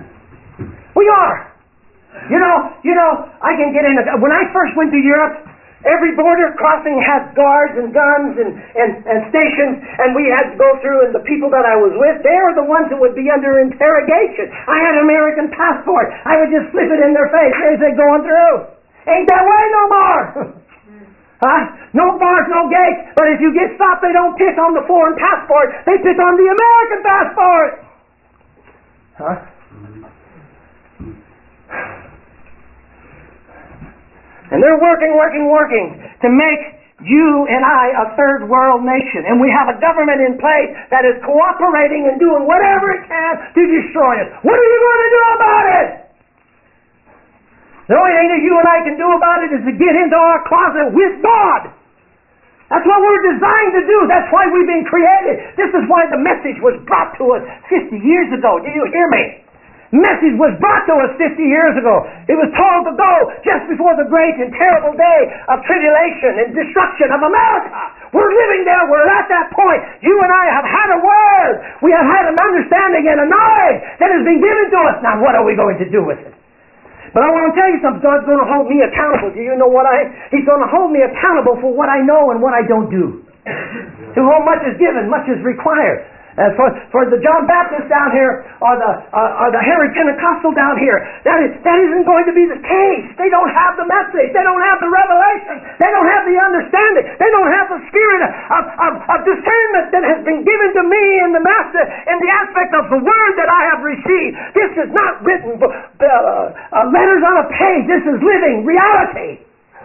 We are. You know, you know, I can get in. A, when I first went to Europe, Every border crossing had guards and guns and, and, and stations, and we had to go through, and the people that I was with, they were the ones that would be under interrogation. I had an American passport. I would just flip it in their face. They said, going through. Ain't that way no more. Huh? No bars, no gates. But if you get stopped, they don't pick on the foreign passport. They pick on the American passport. Huh? And they're working, working, working to make you and I a third world nation. And we have a government in place that is cooperating and doing whatever it can to destroy us. What are you going to do about it? The only thing that you and I can do about it is to get into our closet with God. That's what we're designed to do. That's why we've been created. This is why the message was brought to us fifty years ago. Do you hear me? Message was brought to us fifty years ago. It was told to go just before the great and terrible day of tribulation and destruction of America. We're living there. We're at that point. You and I have had a word. We have had an understanding and a knowledge that has been given to us. Now, what are we going to do with it? But I want to tell you something. God's going to hold me accountable. Do you know what I... He's going to hold me accountable for what I know and what I don't do. To whom much is given, much is required. As for, for the John Baptist down here, or the uh, or the Harry Pentecostal down here, that, is, that isn't going to be the case. They don't have the message. They don't have the revelation. They don't have the understanding. They don't have the spirit of, of, of discernment that has been given to me in the Master in the aspect of the word that I have received. This is not written uh, uh, letters on a page. This is living reality.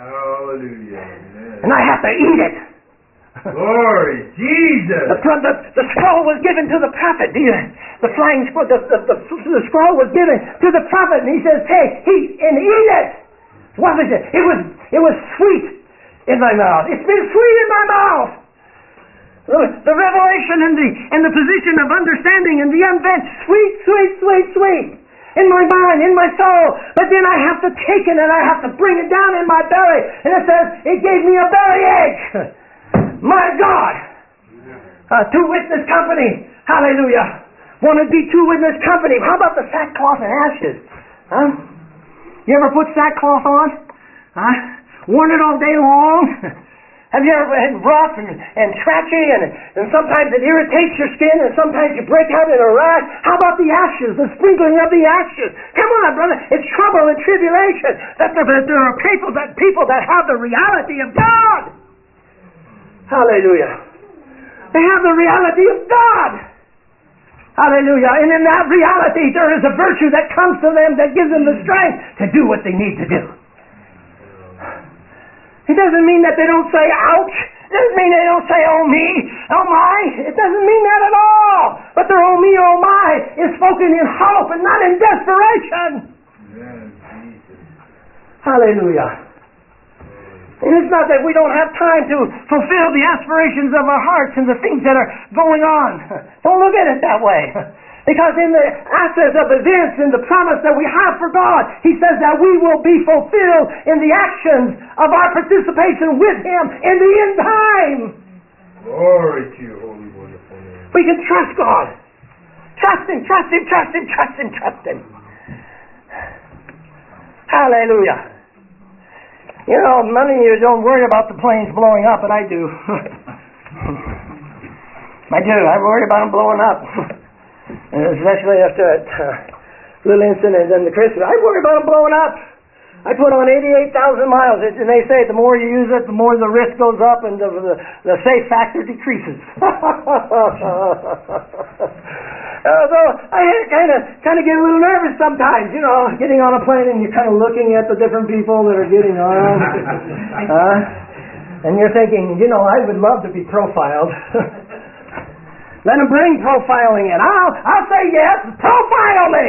Hallelujah. And I have to eat it. Glory, Jesus! The, the, the scroll was given to the prophet. The, the flying scroll, the, the, the, the scroll was given to the prophet, and he says, "Take, eat, and eat it." What was it? It was, it was sweet in my mouth. It's been sweet in my mouth. The, the revelation and the and the position of understanding and the unbent, sweet, sweet, sweet, sweet. In my mind, in my soul. But then I have to take it and I have to bring it down in my belly. And it says, it gave me a bellyache. My God! Uh, two witness company. Hallelujah. Want to be two witness company. How about the sackcloth and ashes? Huh? You ever put sackcloth on? Huh? Worn it all day long? Have you ever been rough and, and scratchy and, and sometimes it irritates your skin and sometimes you break out in a rash? How about the ashes, the sprinkling of the ashes? Come on, brother. It's trouble and tribulation. That there, there are people that, people that have the reality of God. Hallelujah. They have the reality of God. Hallelujah. And in that reality, there is a virtue that comes to them that gives them the strength to do what they need to do. It doesn't mean that they don't say, ouch. It doesn't mean they don't say, oh me, oh my. It doesn't mean that at all. But their oh me, oh my is spoken in hope and not in desperation. Hallelujah. And it's not that we don't have time to fulfill the aspirations of our hearts and the things that are going on. Don't look at it that way. Because in the access of events and the promise that we have for God, He says that we will be fulfilled in the actions of our participation with Him in the end time. Glory to your holy, wonderful name. We can trust God. Trust Him, trust Him, trust Him, trust Him, trust Him. Hallelujah. You know, many of you don't worry about the planes blowing up, but I do. I do. I worry about them blowing up. And especially after that uh, little incident in the Christmas. I worry about them blowing up. I put on eighty-eight thousand miles, and they say the more you use it, the more the risk goes up and the, the, the safe factor decreases. Uh, so I kind of kind of get a little nervous sometimes, you know, getting on a plane and you're kind of looking at the different people that are getting on. uh, and you're thinking, you know, I would love to be profiled. Let them bring profiling in. I'll, I'll say yes, profile me.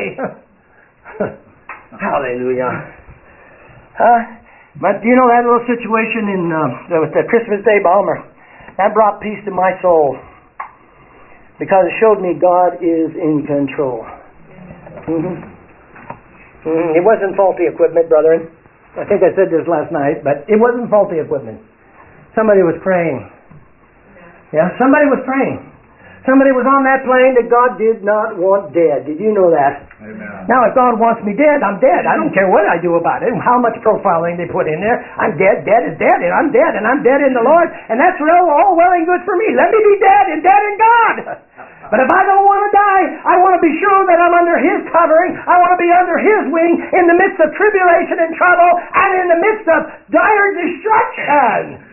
Hallelujah. Uh, but you know that little situation in uh, with the Christmas Day bomber, that brought peace to my soul. Because it showed me God is in control. Mm-hmm. Mm-hmm. It wasn't faulty equipment, brethren. I think I said this last night, but it wasn't faulty equipment. Somebody was praying. Yeah, somebody was praying. Somebody was on that plane that God did not want dead. Did you know that? Amen. Now, if God wants me dead, I'm dead. I don't care what I do about it and how much profiling they put in there. I'm dead, dead is dead, and I'm dead, and I'm dead in the Lord, and that's real, all well and good for me. Let me be dead and dead in God. But if I don't want to die, I want to be sure that I'm under His covering. I want to be under His wing in the midst of tribulation and trouble and in the midst of dire destruction.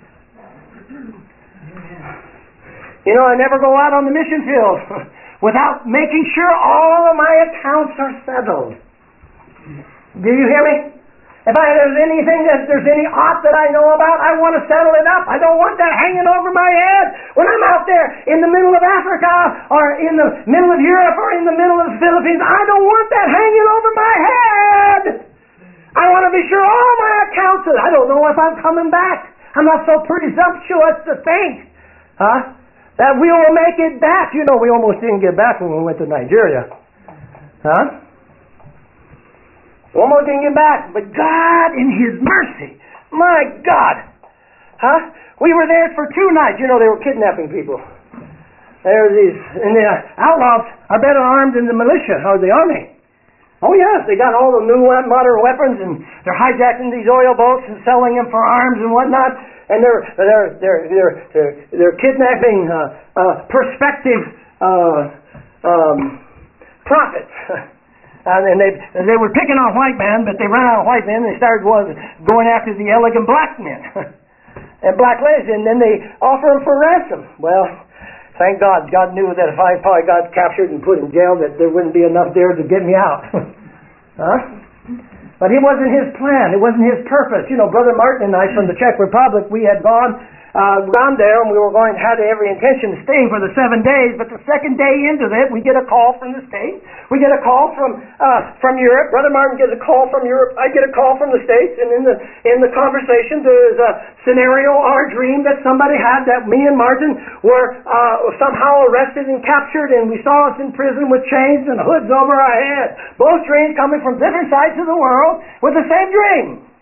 You know, I never go out on the mission field without making sure all of my accounts are settled. Do you hear me? If I, there's anything that there's any ought that I know about, I want to settle it up. I don't want that hanging over my head when I'm out there in the middle of Africa or in the middle of Europe or in the middle of the Philippines. I don't want that hanging over my head. I want to be sure all my accounts are. I don't know if I'm coming back. I'm not so presumptuous to think, huh? That we will make it back. You know, we almost didn't get back when we went to Nigeria. Huh? Almost didn't get back. But God in His mercy, my God. Huh? We were there for two nights. You know, they were kidnapping people. There were these, and the outlaws are better armed than the militia or the army. Oh yes, they got all the new modern weapons, and they're hijacking these oil boats and selling them for arms and whatnot. And they're they're they're they're they're, they're kidnapping uh, uh, prospective uh, um, prophets. And they they were picking on white men, but they ran out of white men. And they started was going after the elegant black men and black ladies, and then they offer them for ransom. Well, thank God, God knew that if I probably got captured and put in jail, that there wouldn't be enough there to get me out. Huh? But it wasn't His plan. It wasn't His purpose. You know, Brother Martin and I from the Czech Republic, we had gone uh, down there, and we were going to have every intention of staying for the seven days. But the second day into it, we get a call from the States. We get a call from uh, from Europe. Brother Martin gets a call from Europe. I get a call from the States. And in the in the conversation, there's a scenario or a dream that somebody had that me and Martin were uh, somehow arrested and captured, and we saw us in prison with chains and hoods over our head. Both dreams coming from different sides of the world with the same dream.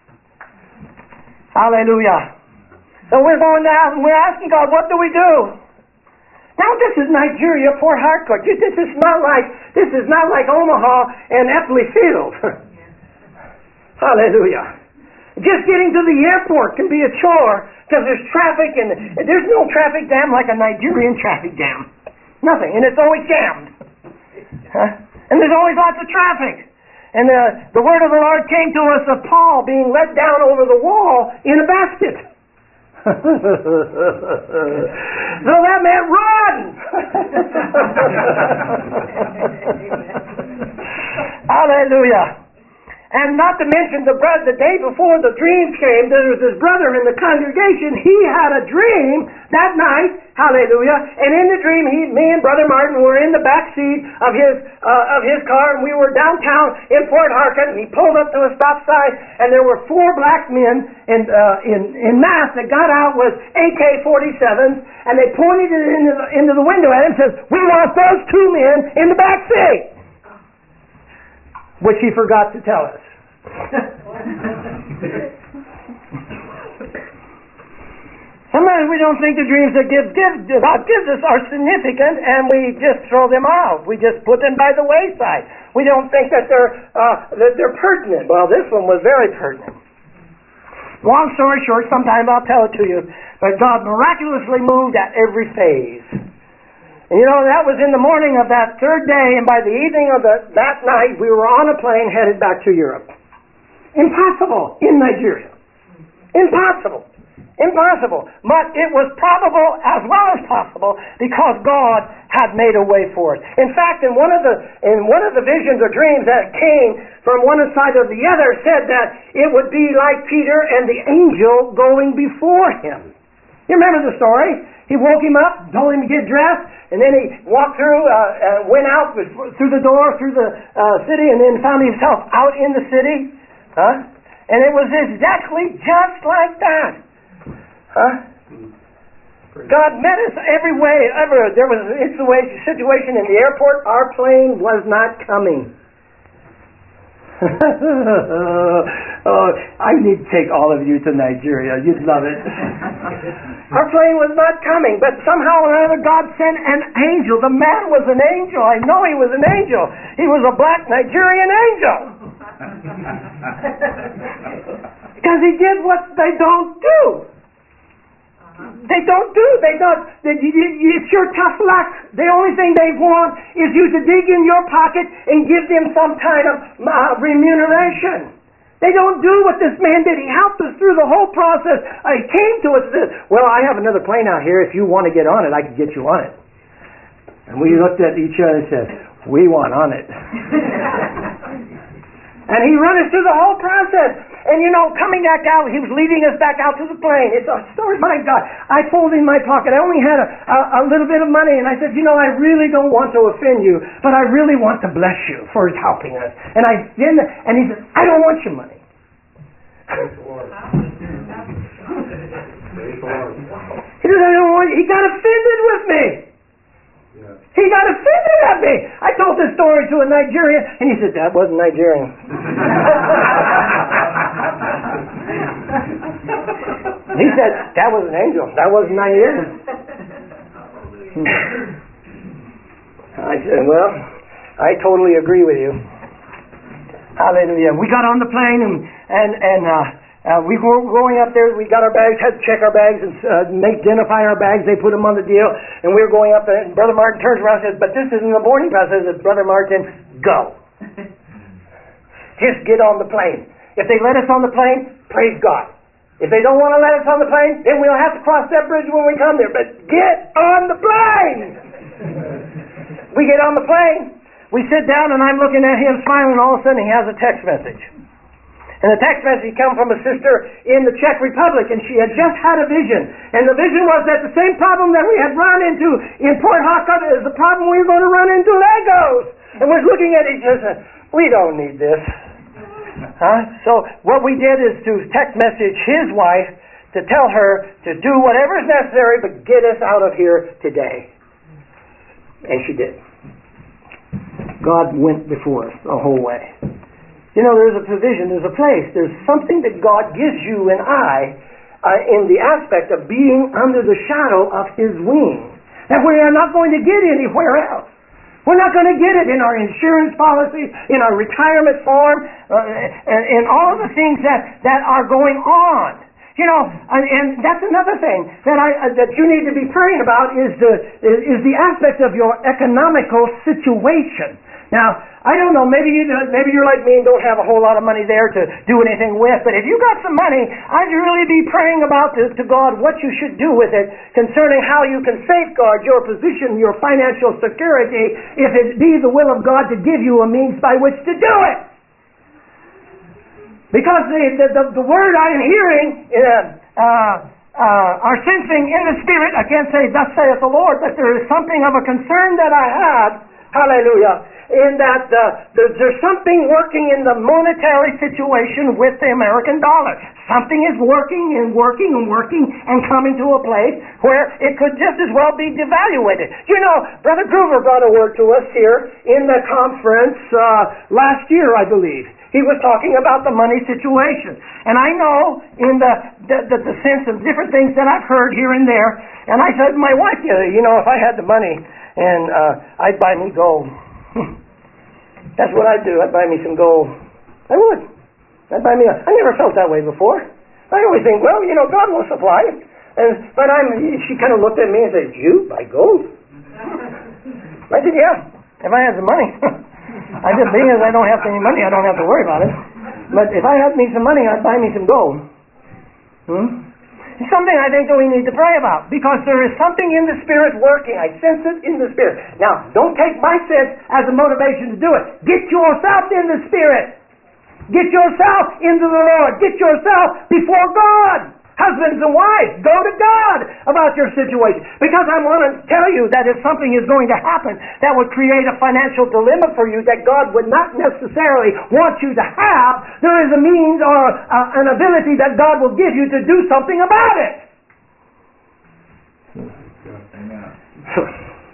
Hallelujah. So we're going down and we're asking God, what do we do? Now this is Nigeria, Port Harcourt. This is not like this is not like Omaha and Epley Field. Hallelujah. Just getting to the airport can be a chore because there's traffic, and there's no traffic jam like a Nigerian traffic jam. Nothing, and it's always jammed. Huh? And there's always lots of traffic. And the, the word of the Lord came to us of Paul being let down over the wall in a basket. So that meant run! Hallelujah. And not to mention the brother, the day before the dreams came, there was this brother in the congregation. He had a dream that night. Hallelujah. And in the dream, he, me and Brother Martin were in the back seat of his uh, of his car, and we were downtown in Port Harcourt, and he pulled up to a stop sign, and there were four black men in uh, in, in mass that got out with A K forty-sevens, and they pointed it into the, into the window at him and says, "We want those two men in the back seat." Which he forgot to tell us. Sometimes we don't think the dreams that give, give, God gives us are significant, and we just throw them out. We just put them by the wayside. We don't think that they're uh, that they're pertinent. Well, this one was very pertinent. Long story short, sometime I'll tell it to you, but God miraculously moved at every phase. And you know, that was in the morning of that third day, and by the evening of the, that night, we were on a plane headed back to Europe. Impossible in Nigeria. Impossible. Impossible. But it was probable as well as possible because God had made a way for it. In fact, in one of the in one of the visions or dreams that came from one side or the other said that it would be like Peter and the angel going before him. You remember the story? He woke him up, told him to get dressed, and then he walked through, uh, uh, went out through the door, through the uh, city, and then found himself out in the city. Huh? And it was exactly just like that. Huh? God met us every way, ever. There was a situation in the airport. Our plane was not coming. Oh, I need to take all of you to Nigeria. You'd love it. Our plane was not coming, but somehow or another God sent an angel. The man was an angel. I know he was an angel. He was a black Nigerian angel. Because he did what they don't do. They don't do. They don't. They, it's your tough luck. The only thing they want is you to dig in your pocket and give them some kind of uh, remuneration. They don't do what this man did. He helped us through the whole process. Uh, he came to us and said, well, I have another plane out here. If you want to get on it, I can get you on it. And we looked at each other and said, we want on it. And he ran us through the whole process. And you know, coming back out, he was leading us back out to the plane. It's a story, my God. I pulled in my pocket. I only had a, a, a little bit of money. And I said, you know, I really don't want to offend you, but I really want to bless you for helping us. And I did, and he said, I don't want your money. He said, I don't want you. He got offended with me. He got offended at me. I told this story to a Nigerian, and he said, that wasn't Nigerian. He said, that was an angel. That wasn't Nigerian. I said, well, I totally agree with you. Hallelujah. We got on the plane, and, and, and uh, Uh, we were going up there, we got our bags, had to check our bags and uh, make, identify our bags. They put them on the deal, and we were going up there, and Brother Martin turns around and says, but this isn't the boarding pass. I said, Brother Martin, go. Just get on the plane. If they let us on the plane, praise God. If they don't want to let us on the plane, then we'll have to cross that bridge when we come there. But get on the plane! We get on the plane, we sit down, and I'm looking at him smiling, and all of a sudden he has a text message. And the text message came from a sister in the Czech Republic, and she had just had a vision. And the vision was that the same problem that we had run into in Port Harcourt is the problem we were going to run into Lagos. And we're looking at each other, we don't need this. Huh? So what we did is to text message his wife to tell her to do whatever is necessary, but get us out of here today. And she did. God went before us the whole way. You know, there's a provision, there's a place, there's something that God gives you and I uh, in the aspect of being under the shadow of His wing that we are not going to get anywhere else. We're not going to get it in our insurance policies, in our retirement form, uh, in all of the things that, that are going on. You know, and, and that's another thing that I uh, that you need to be praying about is the is the aspect of your economical situation. Now, I don't know, maybe, you, maybe you're like me and don't have a whole lot of money there to do anything with, but if you got some money, I'd really be praying about to, to God what you should do with it concerning how you can safeguard your position, your financial security, if it be the will of God to give you a means by which to do it. Because the, the, the, the word I am hearing uh, uh, uh, are sensing in the Spirit, I can't say thus saith the Lord, but there is something of a concern that I have, hallelujah, in that uh, there's, there's something working in the monetary situation with the American dollar. Something is working and working and working and coming to a place where it could just as well be devaluated. You know, Brother Groover brought a word to us here in the conference uh, last year, I believe. He was talking about the money situation. And I know in the, the, the, the sense of different things that I've heard here and there, and I said to my wife, you know, if I had the money, and uh, I'd buy me gold. That's what I'd do. I'd buy me some gold. I would. I'd buy me a... I never felt that way before. I always think, well, you know, God will supply it. And, but I'm... She kind of looked at me and said, you buy gold? I said, yeah. If I had some money. I said, being as I don't have any money, I don't have to worry about it. But if I had me some money, I'd buy me some gold. Hmm? It's something I think that we need to pray about, because there is something in the Spirit working. I sense it in the Spirit. Now, don't take my sense as a motivation to do it. Get yourself in the Spirit. Get yourself into the Lord. Get yourself before God. Husbands and wives, go to God about your situation. Because I want to tell you that if something is going to happen that would create a financial dilemma for you that God would not necessarily want you to have, there is a means or uh, an ability that God will give you to do something about it.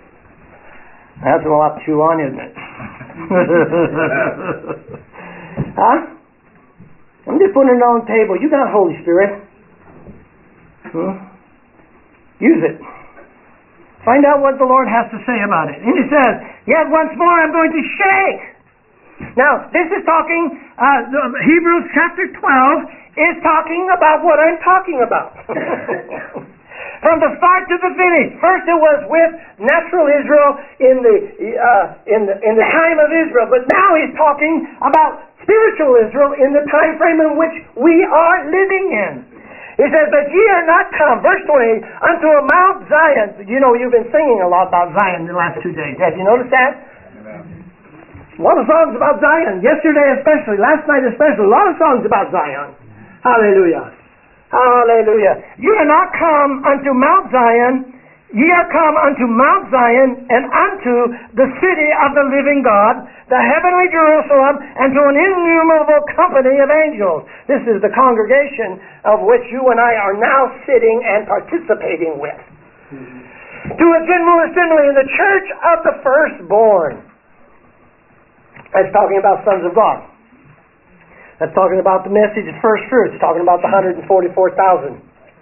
That's a lot to chew on, isn't it? Huh? I'm just putting it on the table. You got Holy Spirit. Hmm? Use it. Find out what the Lord has to say about it. And He says, yet once more I'm going to shake. Now, this is talking, uh, Hebrews chapter twelve is talking about what I'm talking about. From the start to the finish. First it was with natural Israel in the, uh, in the, in the time of Israel. But now He's talking about spiritual Israel in the time frame in which we are living in. He says, but ye are not come, verse twenty, unto a Mount Zion. You know, you've been singing a lot about Zion the last two days. Have you noticed that? A lot of songs about Zion. Yesterday especially, last night especially, a lot of songs about Zion. Hallelujah. Hallelujah. You are not come unto Mount Zion, ye are come unto Mount Zion, and unto the city of the living God, the heavenly Jerusalem, and to an innumerable company of angels. This is the congregation of which you and I are now sitting and participating with. Mm-hmm. To a general assembly in the church of the firstborn. That's talking about sons of God. That's talking about the message of first fruits. It's talking about the one hundred forty-four thousand.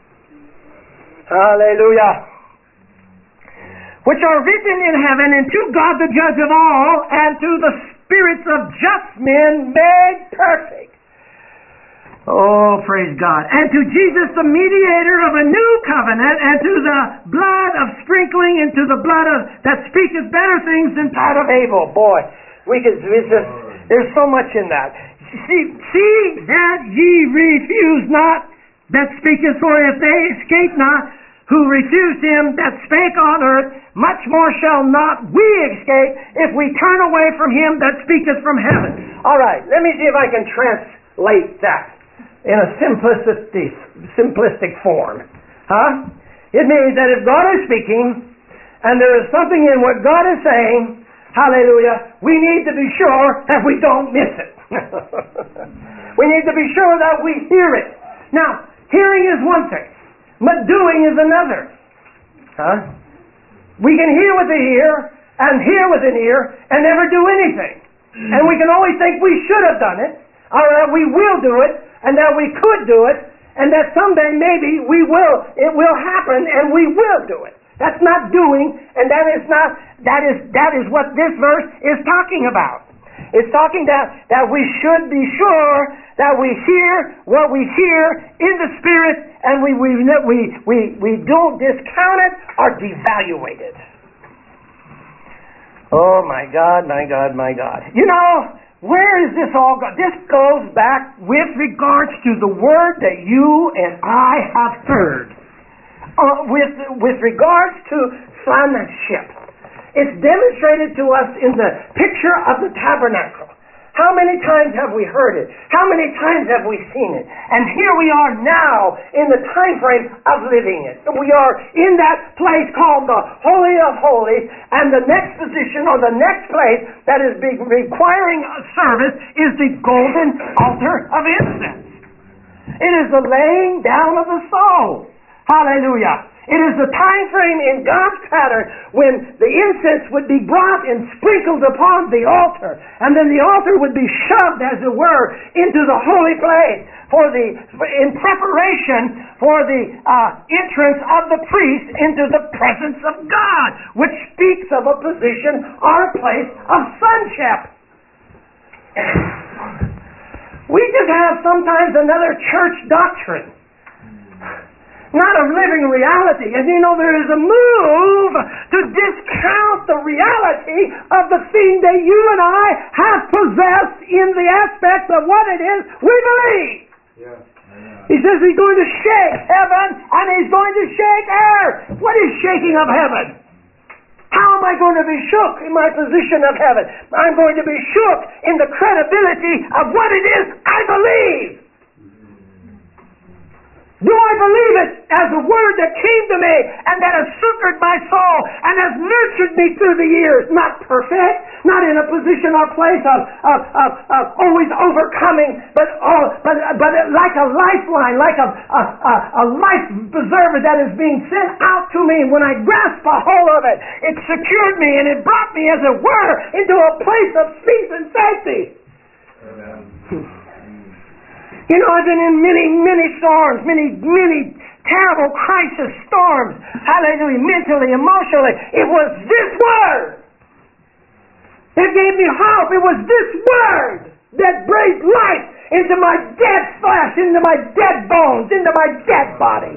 Hallelujah. Which are written in heaven, and to God the judge of all, and to the spirits of just men made perfect. Oh, praise God. And to Jesus, the mediator of a new covenant, and to the blood of sprinkling, and to the blood of that speaketh better things than that of Abel. Boy, we could, it's just, there's so much in that. See, see that ye refuse not that speaketh, for if they escape not, who refused him that spake on earth, much more shall not we escape if we turn away from him that speaketh from heaven. All right, let me see if I can translate that in a simplicity, simplistic form. Huh? It means that if God is speaking, and there is something in what God is saying, hallelujah, we need to be sure that we don't miss it. We need to be sure that we hear it. Now, hearing is one thing. But doing is another. Huh? We can hear with the ear and hear with an ear and never do anything. And we can always think we should have done it, or that we will do it, and that we could do it, and that someday maybe we will, it will happen and we will do it. That's not doing, and that is not, that is, that is what this verse is talking about. It's talking that, that we should be sure that we hear what we hear in the Spirit, and we we we we, we don't discount it or devaluate it. Oh my God, my God, my God. You know, where is this all going? This goes back with regards to the word that you and I have heard. Uh, with, with regards to sonship. It's demonstrated to us in the picture of the tabernacle. How many times have we heard it? How many times have we seen it? And here we are now in the time frame of living it. We are in that place called the Holy of Holies, and the next position or the next place that is requiring a service is the golden altar of incense. It is the laying down of the soul. Hallelujah. It is the time frame in God's pattern when the incense would be brought and sprinkled upon the altar, and then the altar would be shoved, as it were, into the holy place for the in preparation for the uh, entrance of the priest into the presence of God, which speaks of a position or a place of sonship. We just have sometimes another church doctrine, not a living reality. And you know, there is a move to discount the reality of the thing that you and I have possessed in the aspects of what it is we believe. Yeah. He says he's going to shake heaven and he's going to shake earth. What is shaking of heaven? How am I going to be shook in my position of heaven? I'm going to be shook in the credibility of what it is I believe. Do I believe it as a word that came to me and that has succored my soul and has nurtured me through the years? Not perfect, not in a position or place of, of, of, of always overcoming, but, oh, but, but like a lifeline, like a, a, a, a life preserver that is being sent out to me. When I grasped a hold of it, it secured me and it brought me, as it were, into a place of peace and safety. Amen. You know, I've been in many, many storms, many, many terrible crisis storms. Hallelujah. Mentally, emotionally. It was this word that gave me hope. It was this word that breathed life into my dead flesh, into my dead bones, into my dead body.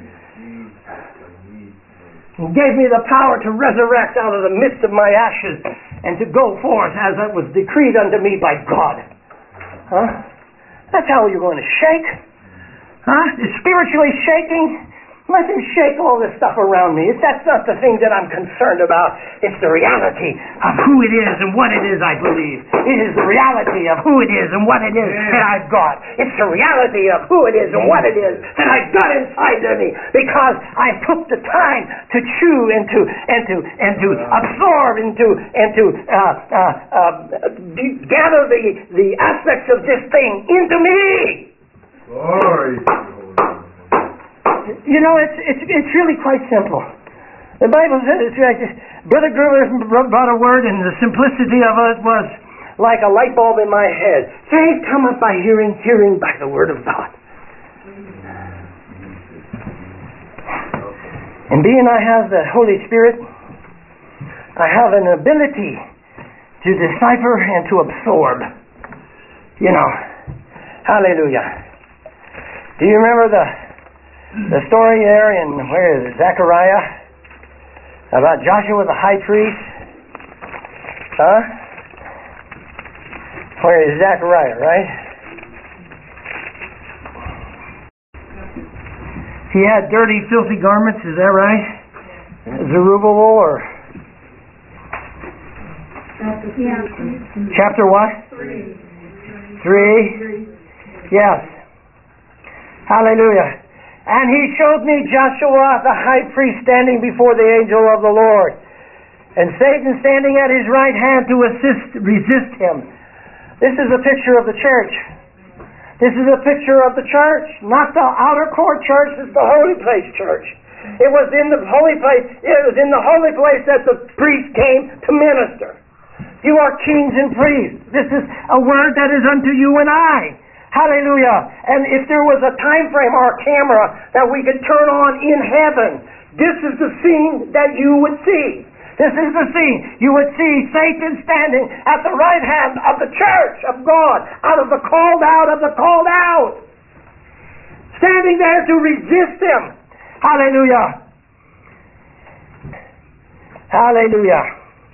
And gave me the power to resurrect out of the midst of my ashes and to go forth as it was decreed unto me by God. Huh? That's how you're going to shake. Huh? Is spiritually shaking? Let him shake all this stuff around me. That's not the thing that I'm concerned about. It's the reality of who it is and what it is I believe. It is the reality of who it is and what it is yeah. that I've got. It's the reality of who it is and what it is that I've got inside of me, because I took the time to chew and to and to and to absorb and to and to uh, uh, uh, gather the the aspects of this thing into me. Glory. You know, it's it's it's really quite simple. The Bible says, it's like, Brother Gruber brought a word, and the simplicity of it was like a light bulb in my head. Faith cometh by hearing, hearing by the word of God. And being I have the Holy Spirit, I have an ability to decipher and to absorb. You know, hallelujah. Do you remember the The story there in, where is it, Zechariah, about Joshua the high priest? Huh? Where is Zechariah, right? He had dirty, filthy garments, is that right? Zerubbabel, or? Yeah. Chapter what? Three. Three? Yes. Hallelujah. And he showed me Joshua the high priest standing before the angel of the Lord, and Satan standing at his right hand to assist, resist him. This is a picture of the church. This is a picture of the church, not the outer court church. It's the holy place church. It was in the holy place. It was in the holy place that the priest came to minister. You are kings and priests. This is a word that is unto you and I. Hallelujah. And if there was a time frame or a camera that we could turn on in heaven, this is the scene that you would see. This is the scene. You would see Satan standing at the right hand of the church of God, out of the called out of the called out. Standing there to resist him. Hallelujah. Hallelujah.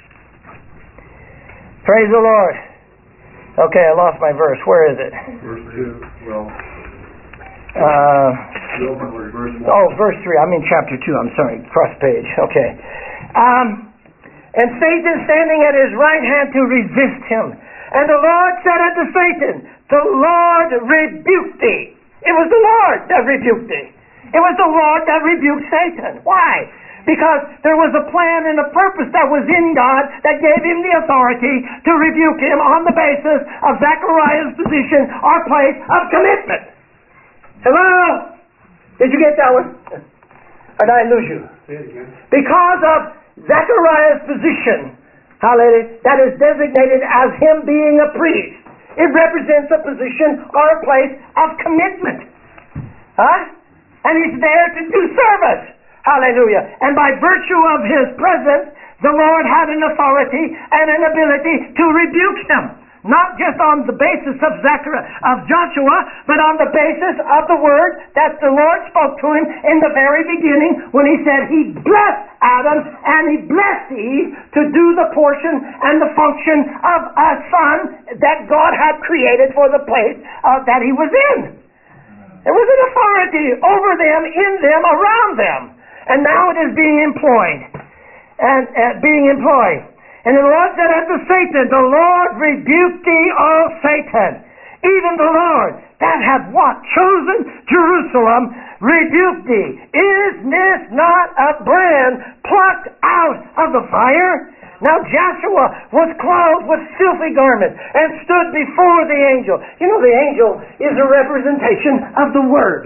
Praise the Lord. Okay, I lost my verse. Where is it? Verse two. Well, uh, verse one. Oh, verse three. I'm in chapter two. I'm sorry. Cross page. Okay. Um, and Satan standing at his right hand to resist him. And the Lord said unto Satan, the Lord rebuked thee. It was the Lord that rebuked thee. It was the Lord that rebuked Satan. Why? Because there was a plan and a purpose that was in God that gave him the authority to rebuke him on the basis of Zechariah's position or place of commitment. Hello? Did you get that one? Or did I lose you? Because of Zechariah's position, hallelujah, that is designated as him being a priest. It represents a position or a place of commitment. Huh? And he's there to do service. Hallelujah. And by virtue of his presence, the Lord had an authority and an ability to rebuke him. Not just on the basis of Zechariah, of Joshua, but on the basis of the word that the Lord spoke to him in the very beginning when he said he blessed Adam and he blessed Eve to do the portion and the function of a son that God had created for the place uh, that he was in. There was an authority over them, in them, around them. And now it is being employed. And uh, being employed. And the Lord said unto Satan, the Lord rebuked thee, O Satan. Even the Lord that hath what? Chosen Jerusalem, rebuked thee. Is this not a brand plucked out of the fire? Now Joshua was clothed with filthy garments and stood before the angel. You know, the angel is a representation of the Word.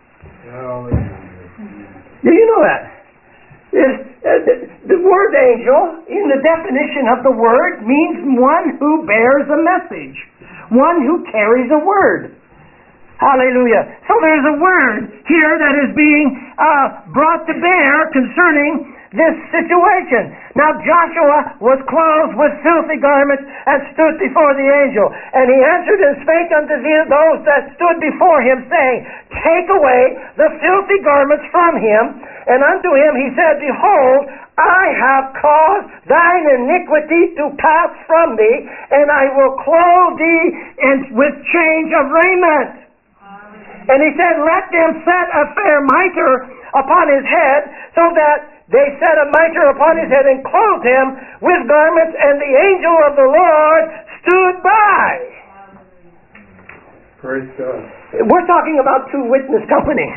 Do you know that? It, uh, the, the word angel, in the definition of the word, means one who bears a message. one who carries a word. Hallelujah. So there's a word here that is being uh, brought to bear concerning this situation. Now Joshua was clothed with filthy garments and stood before the angel. And he answered and spake unto those that stood before him, saying, Take away the filthy garments from him. And unto him he said, Behold, I have caused thine iniquity to pass from thee, and I will clothe thee in, with change of raiment. And he said, Let them set a fair mitre upon his head, so that they set a mitre upon his head and clothed him with garments, and the angel of the Lord stood by. Praise God. We're talking about two witness company.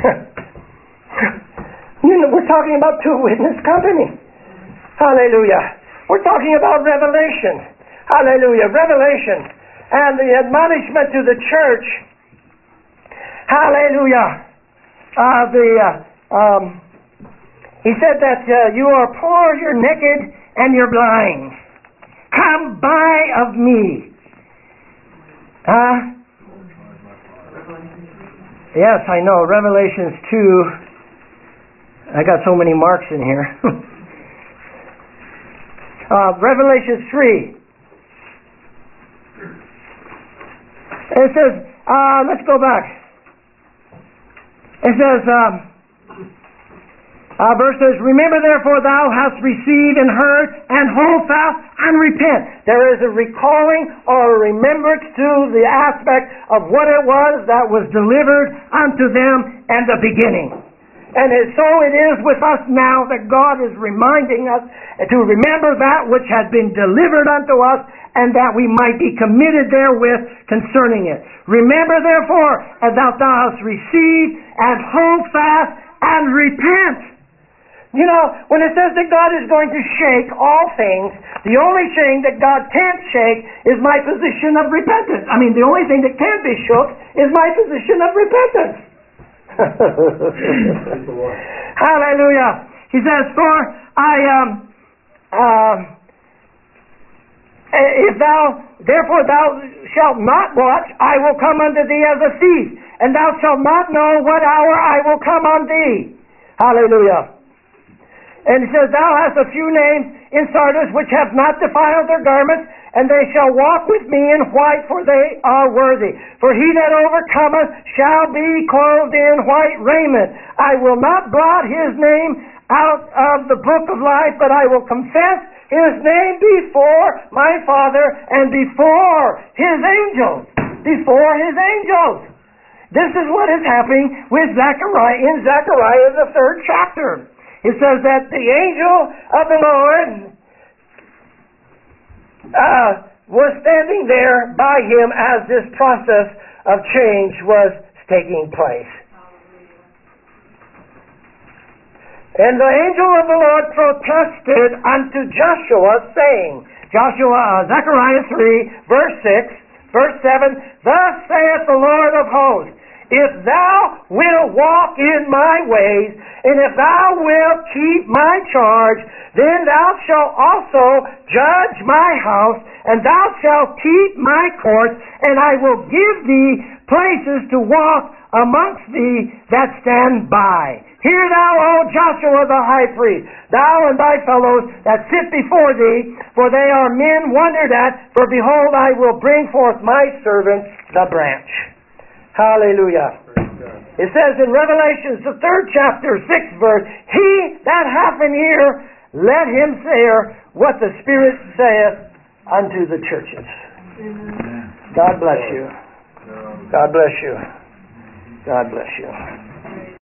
You know, we're talking about two witness company. Hallelujah. We're talking about revelation. Hallelujah. Revelation. And the admonishment to the church. Hallelujah. Uh, the uh, um, he said that uh, you are poor, you're naked, and you're blind. Come buy of me. Huh? Yes, I know. Revelations two. I got so many marks in here. uh, Revelations three. It says, uh, let's go back. It says, um, uh, verse says, Remember therefore thou hast received and heard, and hold fast and repent. There is a recalling or a remembrance to the aspect of what it was that was delivered unto them in the beginning. And so it is with us now that God is reminding us to remember that which had been delivered unto us, and that we might be committed therewith concerning it. Remember therefore as thou hast received, and hold fast and repent. You know, when it says that God is going to shake all things, the only thing that God can't shake is my position of repentance. I mean, the only thing that can't be shook is my position of repentance. Hallelujah. He says, For I um uh, if thou therefore thou shalt not watch, I will come unto thee as a thief, and thou shalt not know what hour I will come on thee. Hallelujah. And he says, Thou hast a few names in Sardis which have not defiled their garments, and they shall walk with me in white, for they are worthy. For he that overcometh shall be clothed in white raiment. I will not blot his name out of the book of life, but I will confess his name before my Father and before his angels. Before his angels. This is what is happening with Zechariah in Zechariah, the third chapter. It says that the angel of the Lord uh, was standing there by him as this process of change was taking place. And the angel of the Lord protested unto Joshua, saying, Joshua, uh, Zechariah three, verse six, verse seven, Thus saith the Lord of hosts, If thou wilt walk in my ways, and if thou wilt keep my charge, then thou shalt also judge my house, and thou shalt keep my courts, and I will give thee places to walk amongst thee that stand by. Hear thou, O Joshua the high priest, thou and thy fellows that sit before thee, for they are men wondered at, for behold, I will bring forth my servant, the branch. Hallelujah. It says in Revelation, the third chapter, sixth verse, He that hath an ear, let him hear what the Spirit saith unto the churches. Amen. God bless you. God bless you. God bless you.